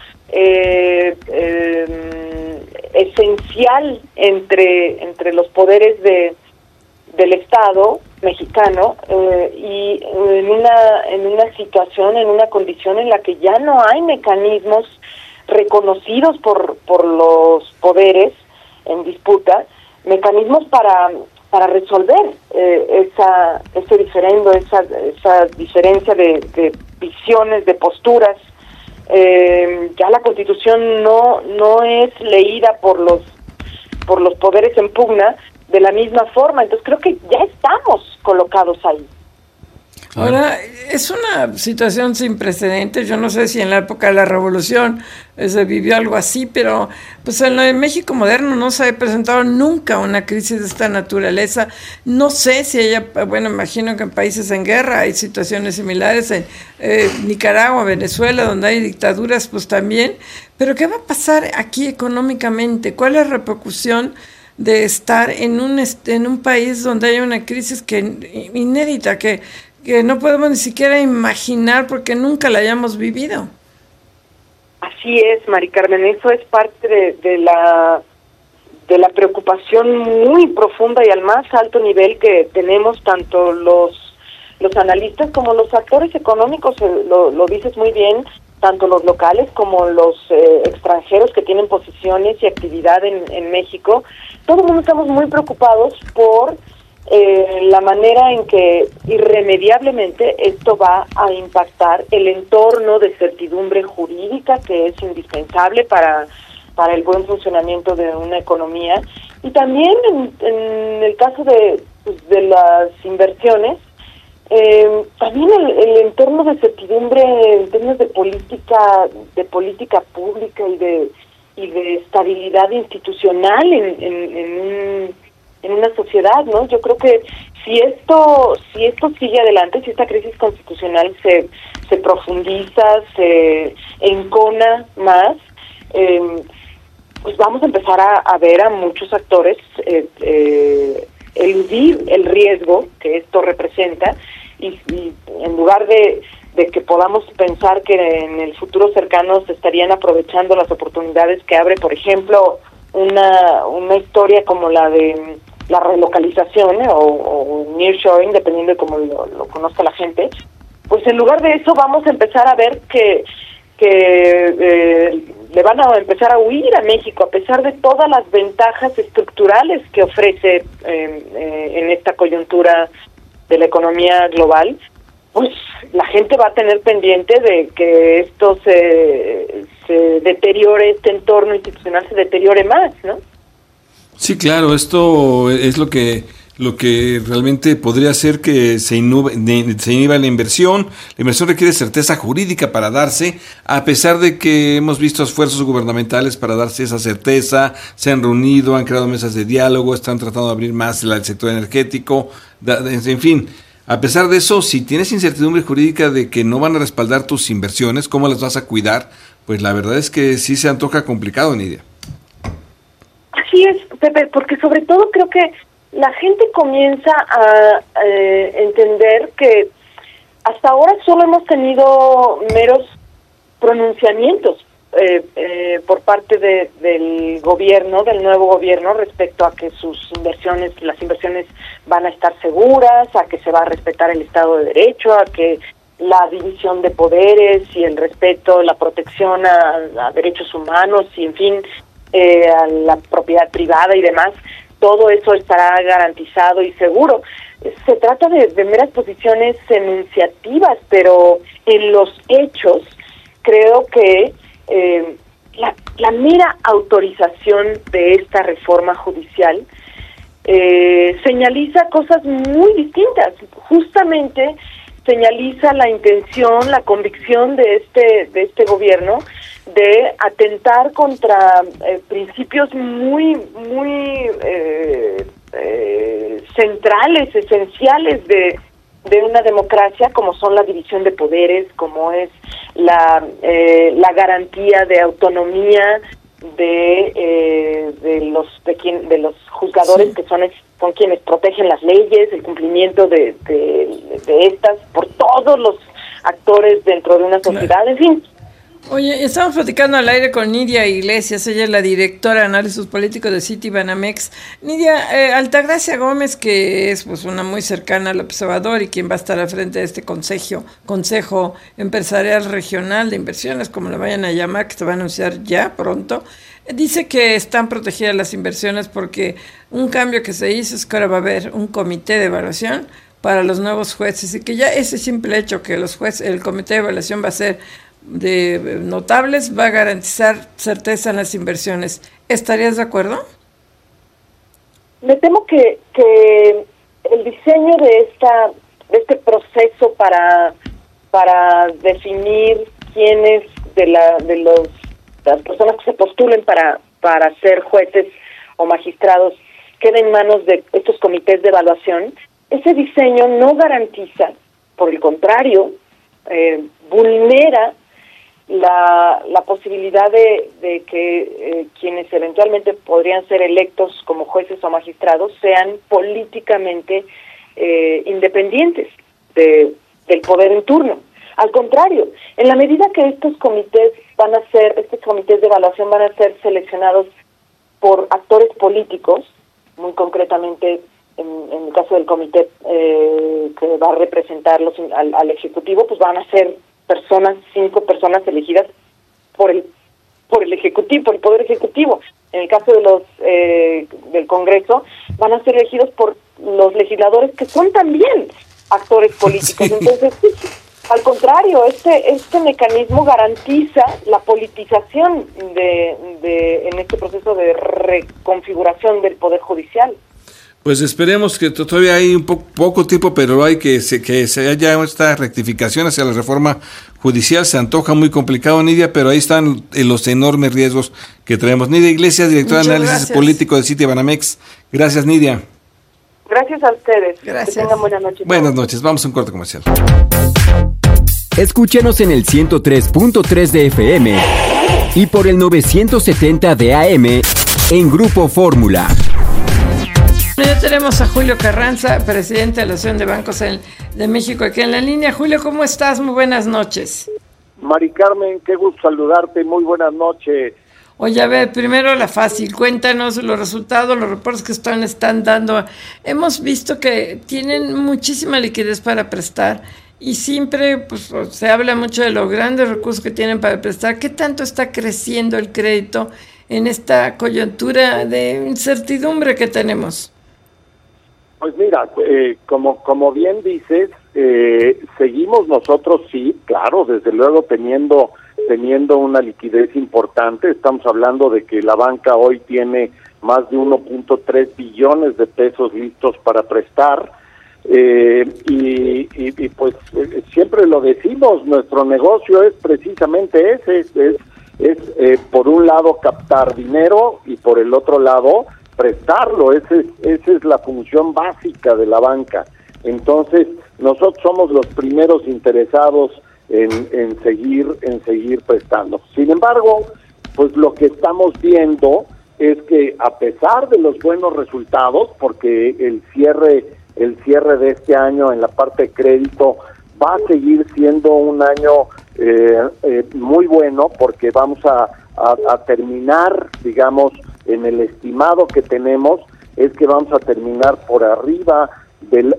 esencial entre los poderes del Estado mexicano y en una situación, en una condición en la que ya no hay mecanismos reconocidos por los poderes en disputa, mecanismos para resolver ese diferendo, esa diferencia de visiones, de posturas Ya la Constitución no es leída por los poderes en pugna de la misma forma. Entonces creo que ya estamos colocados ahí. Ahora, es una situación sin precedentes. Yo no sé si en la época de la Revolución se vivió algo así, pero pues en el México moderno no se ha presentado nunca una crisis de esta naturaleza. No sé si imagino que en países en guerra hay situaciones similares, en Nicaragua, Venezuela, donde hay dictaduras, pues también. Pero ¿qué va a pasar aquí económicamente? ¿Cuál es la repercusión de estar en un país donde hay una crisis inédita, que no podemos ni siquiera imaginar porque nunca la hayamos vivido? Así es, Mari Carmen, eso es parte de la preocupación muy profunda y al más alto nivel que tenemos tanto los analistas como los actores económicos, lo dices muy bien, tanto los locales como los extranjeros que tienen posiciones y actividad en México. Todo el mundo estamos muy preocupados por la manera en que irremediablemente esto va a impactar el entorno de certidumbre jurídica que es indispensable para el buen funcionamiento de una economía, y también en el caso de las inversiones, también el entorno de certidumbre en términos de política pública y de estabilidad institucional en una sociedad, ¿no? Yo creo que si esto sigue adelante, si esta crisis constitucional se profundiza, se encona más, pues vamos a empezar a ver a muchos actores eludir el riesgo que esto representa, y en lugar de que podamos pensar que en el futuro cercano se estarían aprovechando las oportunidades que abre, por ejemplo, una historia como la de la relocalización o nearshoring, dependiendo de cómo lo conozca la gente, pues en lugar de eso vamos a empezar a ver que le van a empezar a huir a México, a pesar de todas las ventajas estructurales que ofrece en esta coyuntura de la economía global. Pues la gente va a tener pendiente de que esto se deteriore, este entorno institucional se deteriore más, ¿no? Sí, claro, esto es lo que realmente podría hacer que se inhiba la inversión. La inversión requiere certeza jurídica para darse, a pesar de que hemos visto esfuerzos gubernamentales para darse esa certeza, se han reunido, han creado mesas de diálogo, están tratando de abrir más el sector energético, en fin. A pesar de eso, si tienes incertidumbre jurídica de que no van a respaldar tus inversiones, ¿cómo las vas a cuidar? Pues la verdad es que sí se antoja complicado, Nidia. Así es, Pepe, porque sobre todo creo que la gente comienza a entender que hasta ahora solo hemos tenido meros pronunciamientos por parte del gobierno, del nuevo gobierno, respecto a que las inversiones van a estar seguras, a que se va a respetar el Estado de Derecho, a que la división de poderes y el respeto, la protección a derechos humanos y, en fin, a la propiedad privada y demás, todo eso estará garantizado y seguro. Se trata de meras posiciones enunciativas, pero en los hechos creo que la mera autorización de esta reforma judicial señaliza cosas muy distintas. Justamente señaliza la intención, la convicción de este gobierno de atentar contra principios muy centrales, esenciales de una democracia, como son la división de poderes, como es la garantía de autonomía de los juzgadores, sí, que son quienes protegen las leyes, el cumplimiento de estas por todos los actores dentro de una sociedad, en fin. Oye, estamos platicando al aire con Nidia Iglesias, ella es la directora de análisis político de Citibanamex. Nidia, Altagracia Gómez, que es pues una muy cercana al observador y quien va a estar al frente de este Consejo Empresarial Regional de Inversiones, como le vayan a llamar, que se va a anunciar ya pronto, dice que están protegidas las inversiones porque un cambio que se hizo es que ahora va a haber un comité de evaluación para los nuevos jueces y que ya ese simple hecho que el comité de evaluación va a ser notables va a garantizar certeza en las inversiones. ¿Estarías de acuerdo? Me temo que el diseño de este proceso para definir quiénes de las personas que se postulen para ser jueces o magistrados queda en manos de estos comités de evaluación, ese diseño no garantiza, por el contrario, vulnera la posibilidad de que quienes eventualmente podrían ser electos como jueces o magistrados sean políticamente independientes del poder en turno. Al contrario, en la medida que estos comités de evaluación van a ser seleccionados por actores políticos, muy concretamente en el caso del comité que va a representarlos al Ejecutivo, pues van a ser 5 personas elegidas por el Ejecutivo, por el Poder Ejecutivo. En el caso de del Congreso, van a ser elegidos por los legisladores que son también actores políticos. Sí. Entonces, al contrario, este mecanismo garantiza la politización en este proceso de reconfiguración del Poder Judicial. Pues esperemos que todavía hay un poco tiempo, pero hay que se haya esta rectificación hacia la reforma judicial. Se antoja muy complicado, Nidia, pero ahí están los enormes riesgos que traemos. Nidia Iglesias, directora de análisis político de Citibanamex. Gracias, Nidia. Gracias a ustedes. Gracias. Que tengan buenas noches. Buenas noches. Vamos a un corte comercial. Escúchanos en el 103.3 de FM y por el 970 de AM en Grupo Fórmula. Ya tenemos a Julio Carranza, presidente de la Asociación de Bancos de México, aquí en la línea. Julio, ¿cómo estás? Muy buenas noches. Mari Carmen, qué gusto saludarte. Muy buenas noches. Oye, a ver, primero la fácil. Cuéntanos los resultados, los reportes que están dando. Hemos visto que tienen muchísima liquidez para prestar y siempre pues, se habla mucho de los grandes recursos que tienen para prestar. ¿Qué tanto está creciendo el crédito en esta coyuntura de incertidumbre que tenemos? Pues mira, como bien dices, seguimos nosotros, sí, claro, desde luego teniendo una liquidez importante. Estamos hablando de que la banca hoy tiene más de 1.3 billones de pesos listos para prestar, y pues siempre lo decimos, nuestro negocio es precisamente ese, es por un lado captar dinero y por el otro lado prestarlo. Esa es la función básica de la banca. Entonces, nosotros somos los primeros interesados en seguir prestando. Sin embargo, pues lo que estamos viendo es que a pesar de los buenos resultados, porque el cierre de este año en la parte de crédito va a seguir siendo un año muy bueno, porque vamos a terminar, digamos, en el estimado que tenemos, es que vamos a terminar por arriba del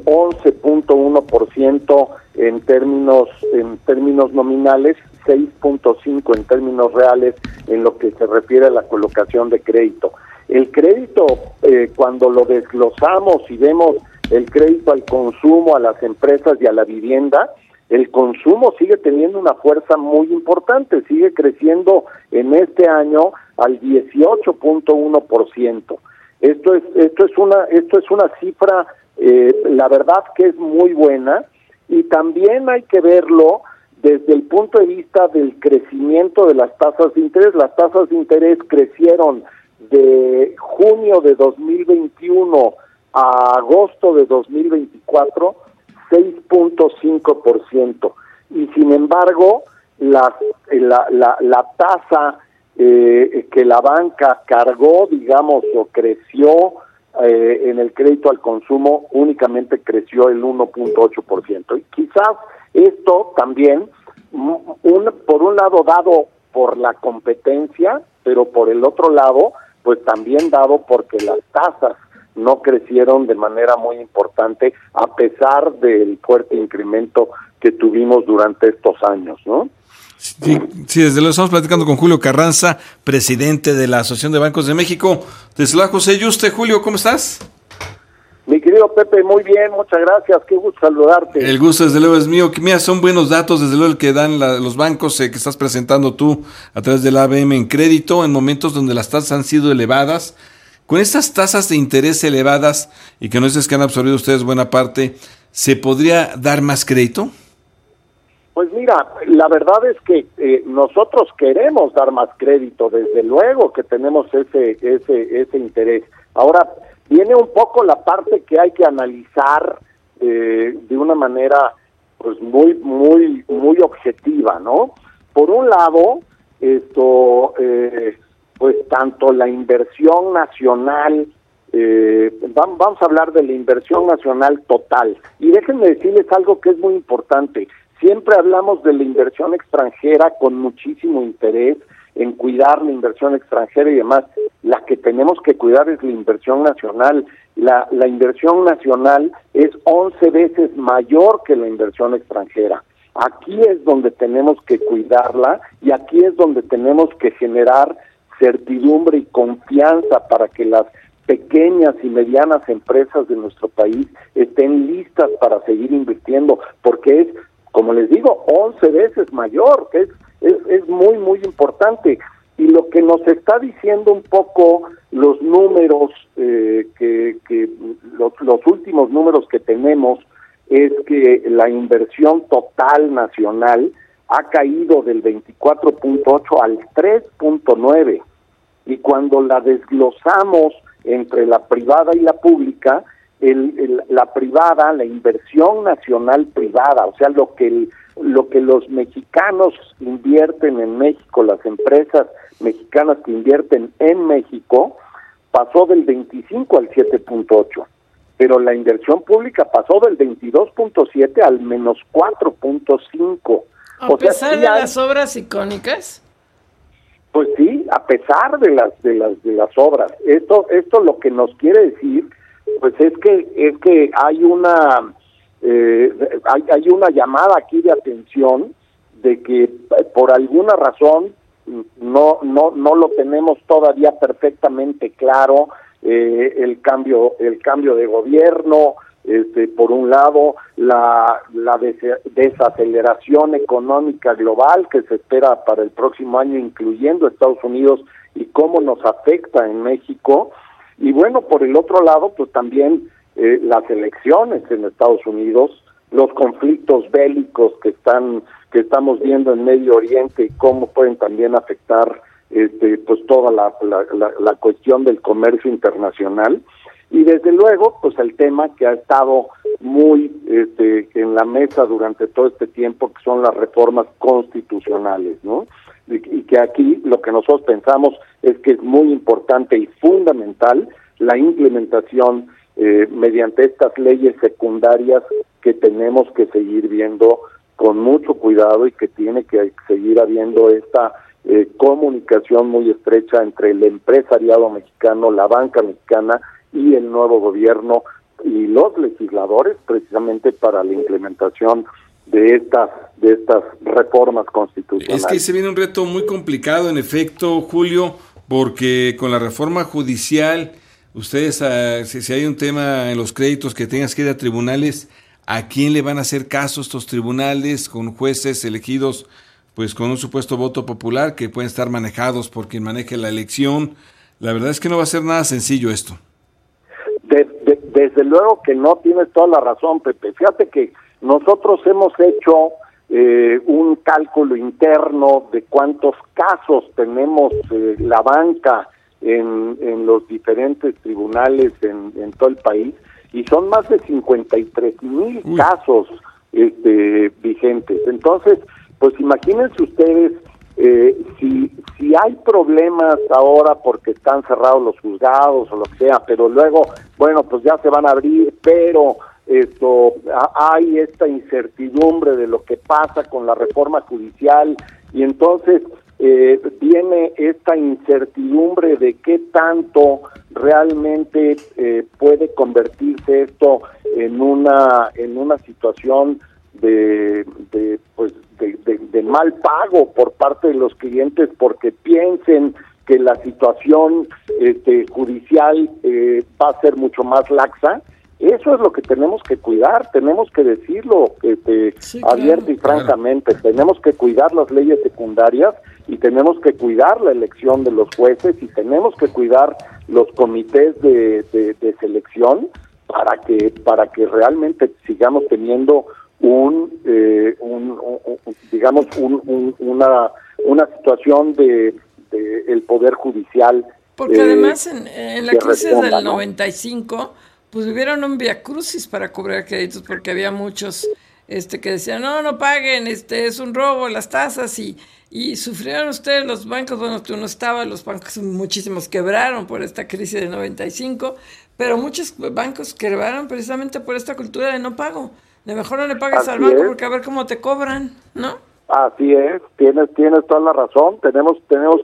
11.1% en términos nominales, 6.5 en términos reales en lo que se refiere a la colocación de crédito. El crédito, cuando lo desglosamos y vemos el crédito al consumo, a las empresas y a la vivienda, el consumo sigue teniendo una fuerza muy importante, sigue creciendo en este año al 18.1%. Esto es una cifra, la verdad que es muy buena, y también hay que verlo desde el punto de vista del crecimiento de las tasas de interés. Las tasas de interés crecieron de junio de 2021 a agosto de 2024 6.5%, y sin embargo la tasa que la banca cargó, digamos, o creció en el crédito al consumo, únicamente creció el 1.8%. Y quizás esto también, por un lado dado por la competencia, pero por el otro lado, pues también dado porque las tasas no crecieron de manera muy importante a pesar del fuerte incremento que tuvimos durante estos años, ¿no? Sí, desde luego estamos platicando con Julio Carranza, presidente de la Asociación de Bancos de México. Te saluda José Yuste. Julio, ¿cómo estás? Mi querido Pepe, muy bien, muchas gracias, qué gusto saludarte. El gusto desde luego es mío, que mira, son buenos datos desde luego el que dan los bancos que estás presentando tú a través del ABM en crédito en momentos donde las tasas han sido elevadas. Con estas tasas de interés elevadas y que no es que han absorbido ustedes buena parte, ¿se podría dar más crédito? Pues mira, la verdad es que nosotros queremos dar más crédito, desde luego que tenemos ese interés. Ahora, viene un poco la parte que hay que analizar de una manera pues muy objetiva, ¿no? Por un lado, pues tanto la inversión nacional, vamos a hablar de la inversión nacional total, y déjenme decirles algo que es muy importante. Siempre hablamos de la inversión extranjera con muchísimo interés en cuidar la inversión extranjera y demás. La que tenemos que cuidar es la inversión nacional. La inversión nacional es 11 veces mayor que la inversión extranjera. Aquí es donde tenemos que cuidarla y aquí es donde tenemos que generar certidumbre y confianza para que las pequeñas y medianas empresas de nuestro país estén listas para seguir invirtiendo, porque es, como les digo, 11 veces mayor, que es muy importante. Y lo que nos está diciendo un poco los números, los últimos números que tenemos, es que la inversión total nacional ha caído del 24.8 al 3.9, y cuando la desglosamos entre la privada y la pública, la privada, la inversión nacional privada, o sea, lo que los mexicanos invierten en México, las empresas mexicanas que invierten en México, pasó del 25 al 7.8, pero la inversión pública pasó del 22.7 al menos 4.5. ¿A pesar de las obras icónicas? Pues sí, a pesar de las obras. Esto lo que nos quiere decir, pues es que hay una llamada aquí de atención de que por alguna razón no lo tenemos todavía perfectamente claro, el cambio de gobierno, por un lado la desaceleración económica global que se espera para el próximo año, incluyendo Estados Unidos, y cómo nos afecta en México. Y bueno, por el otro lado, pues también las elecciones en Estados Unidos, los conflictos bélicos que estamos viendo en Medio Oriente y cómo pueden también afectar pues toda la cuestión del comercio internacional. Y desde luego, pues el tema que ha estado muy en la mesa durante todo este tiempo, que son las reformas constitucionales, ¿no? Y que aquí lo que nosotros pensamos es que es muy importante y fundamental la implementación mediante estas leyes secundarias que tenemos que seguir viendo con mucho cuidado, y que tiene que seguir habiendo esta comunicación muy estrecha entre el empresariado mexicano, la banca mexicana y el nuevo gobierno y los legisladores, precisamente para la implementación de estas reformas constitucionales. Es que se viene un reto muy complicado, en efecto, Julio, porque con la reforma judicial, ustedes, si hay un tema en los créditos que tengas que ir a tribunales, ¿a quién le van a hacer caso estos tribunales con jueces elegidos pues con un supuesto voto popular que pueden estar manejados por quien maneje la elección? La verdad es que no va a ser nada sencillo esto. Desde luego que no, tienes toda la razón, Pepe. Fíjate que nosotros hemos hecho un cálculo interno de cuántos casos tenemos la banca en los diferentes tribunales en todo el país, y son más de 53,000 casos vigentes. Entonces, pues imagínense ustedes, si hay problemas ahora porque están cerrados los juzgados o lo que sea, pero luego, bueno, pues ya se van a abrir, pero hay esta incertidumbre de lo que pasa con la reforma judicial, y entonces viene esta incertidumbre de qué tanto realmente puede convertirse esto en una situación de mal pago por parte de los clientes, porque piensen que la situación judicial va a ser mucho más laxa, eso es lo que tenemos que cuidar, tenemos que decirlo abierto y francamente, tenemos que cuidar las leyes secundarias y tenemos que cuidar la elección de los jueces y tenemos que cuidar los comités de selección para que realmente sigamos teniendo una situación de el poder judicial. Porque además en la crisis del 95 pues hubieron un viacrucis para cobrar créditos, porque había muchos que decían, no paguen, es un robo las tasas, y sufrieron ustedes los bancos, bueno, tú no estabas, los bancos muchísimos quebraron por esta crisis de 95, pero muchos bancos quebraron precisamente por esta cultura de no pago, de mejor no le pagues al banco porque a ver cómo te cobran, ¿no? Así es, tienes toda la razón, tenemos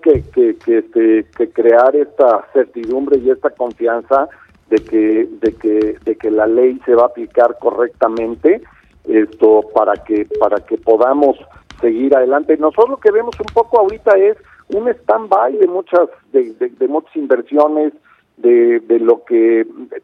que crear esta certidumbre y esta confianza de que la ley se va a aplicar correctamente, para que podamos seguir adelante. Nosotros lo que vemos un poco ahorita es un stand-by de muchas inversiones, de lo que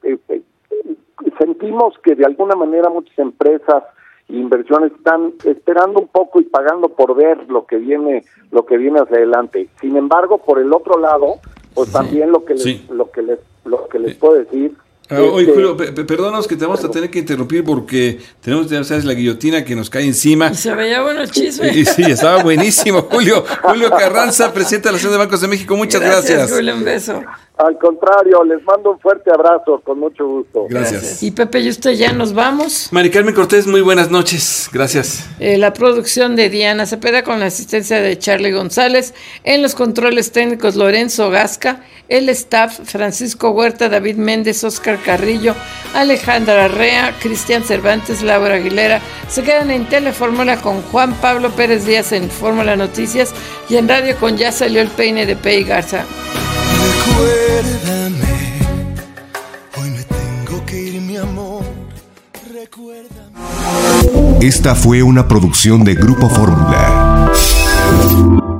sentimos que de alguna manera muchas empresas e inversiones están esperando un poco y pagando por ver lo que viene hacia adelante. Sin embargo, por el otro lado, pues también lo que les puedo decir. Oye, Julio, perdónanos que te vamos a tener que interrumpir porque tenemos, ya sabes, la guillotina que nos cae encima. Y se veía bueno el chisme. Sí, estaba buenísimo. Julio Carranza, presidente de la Asociación de Bancos de México, muchas gracias. Julio, un beso. Al contrario, les mando un fuerte abrazo, con mucho gusto. Gracias. Y Pepe y usted ya nos vamos. Mari Carmen Cortés, muy buenas noches. Gracias. La producción de Diana Cepeda con la asistencia de Charlie González. En los controles técnicos Lorenzo Gasca. El staff Francisco Huerta, David Méndez, Oscar Carrillo, Alejandra Arrea, Cristian Cervantes, Laura Aguilera. Se quedan en Telefórmula con Juan Pablo Pérez Díaz en Fórmula Noticias y en radio con Ya Salió el Peine de Pei Garza. Recuérdame, hoy me tengo que ir, mi amor. Recuérdame. Esta fue una producción de Grupo Fórmula.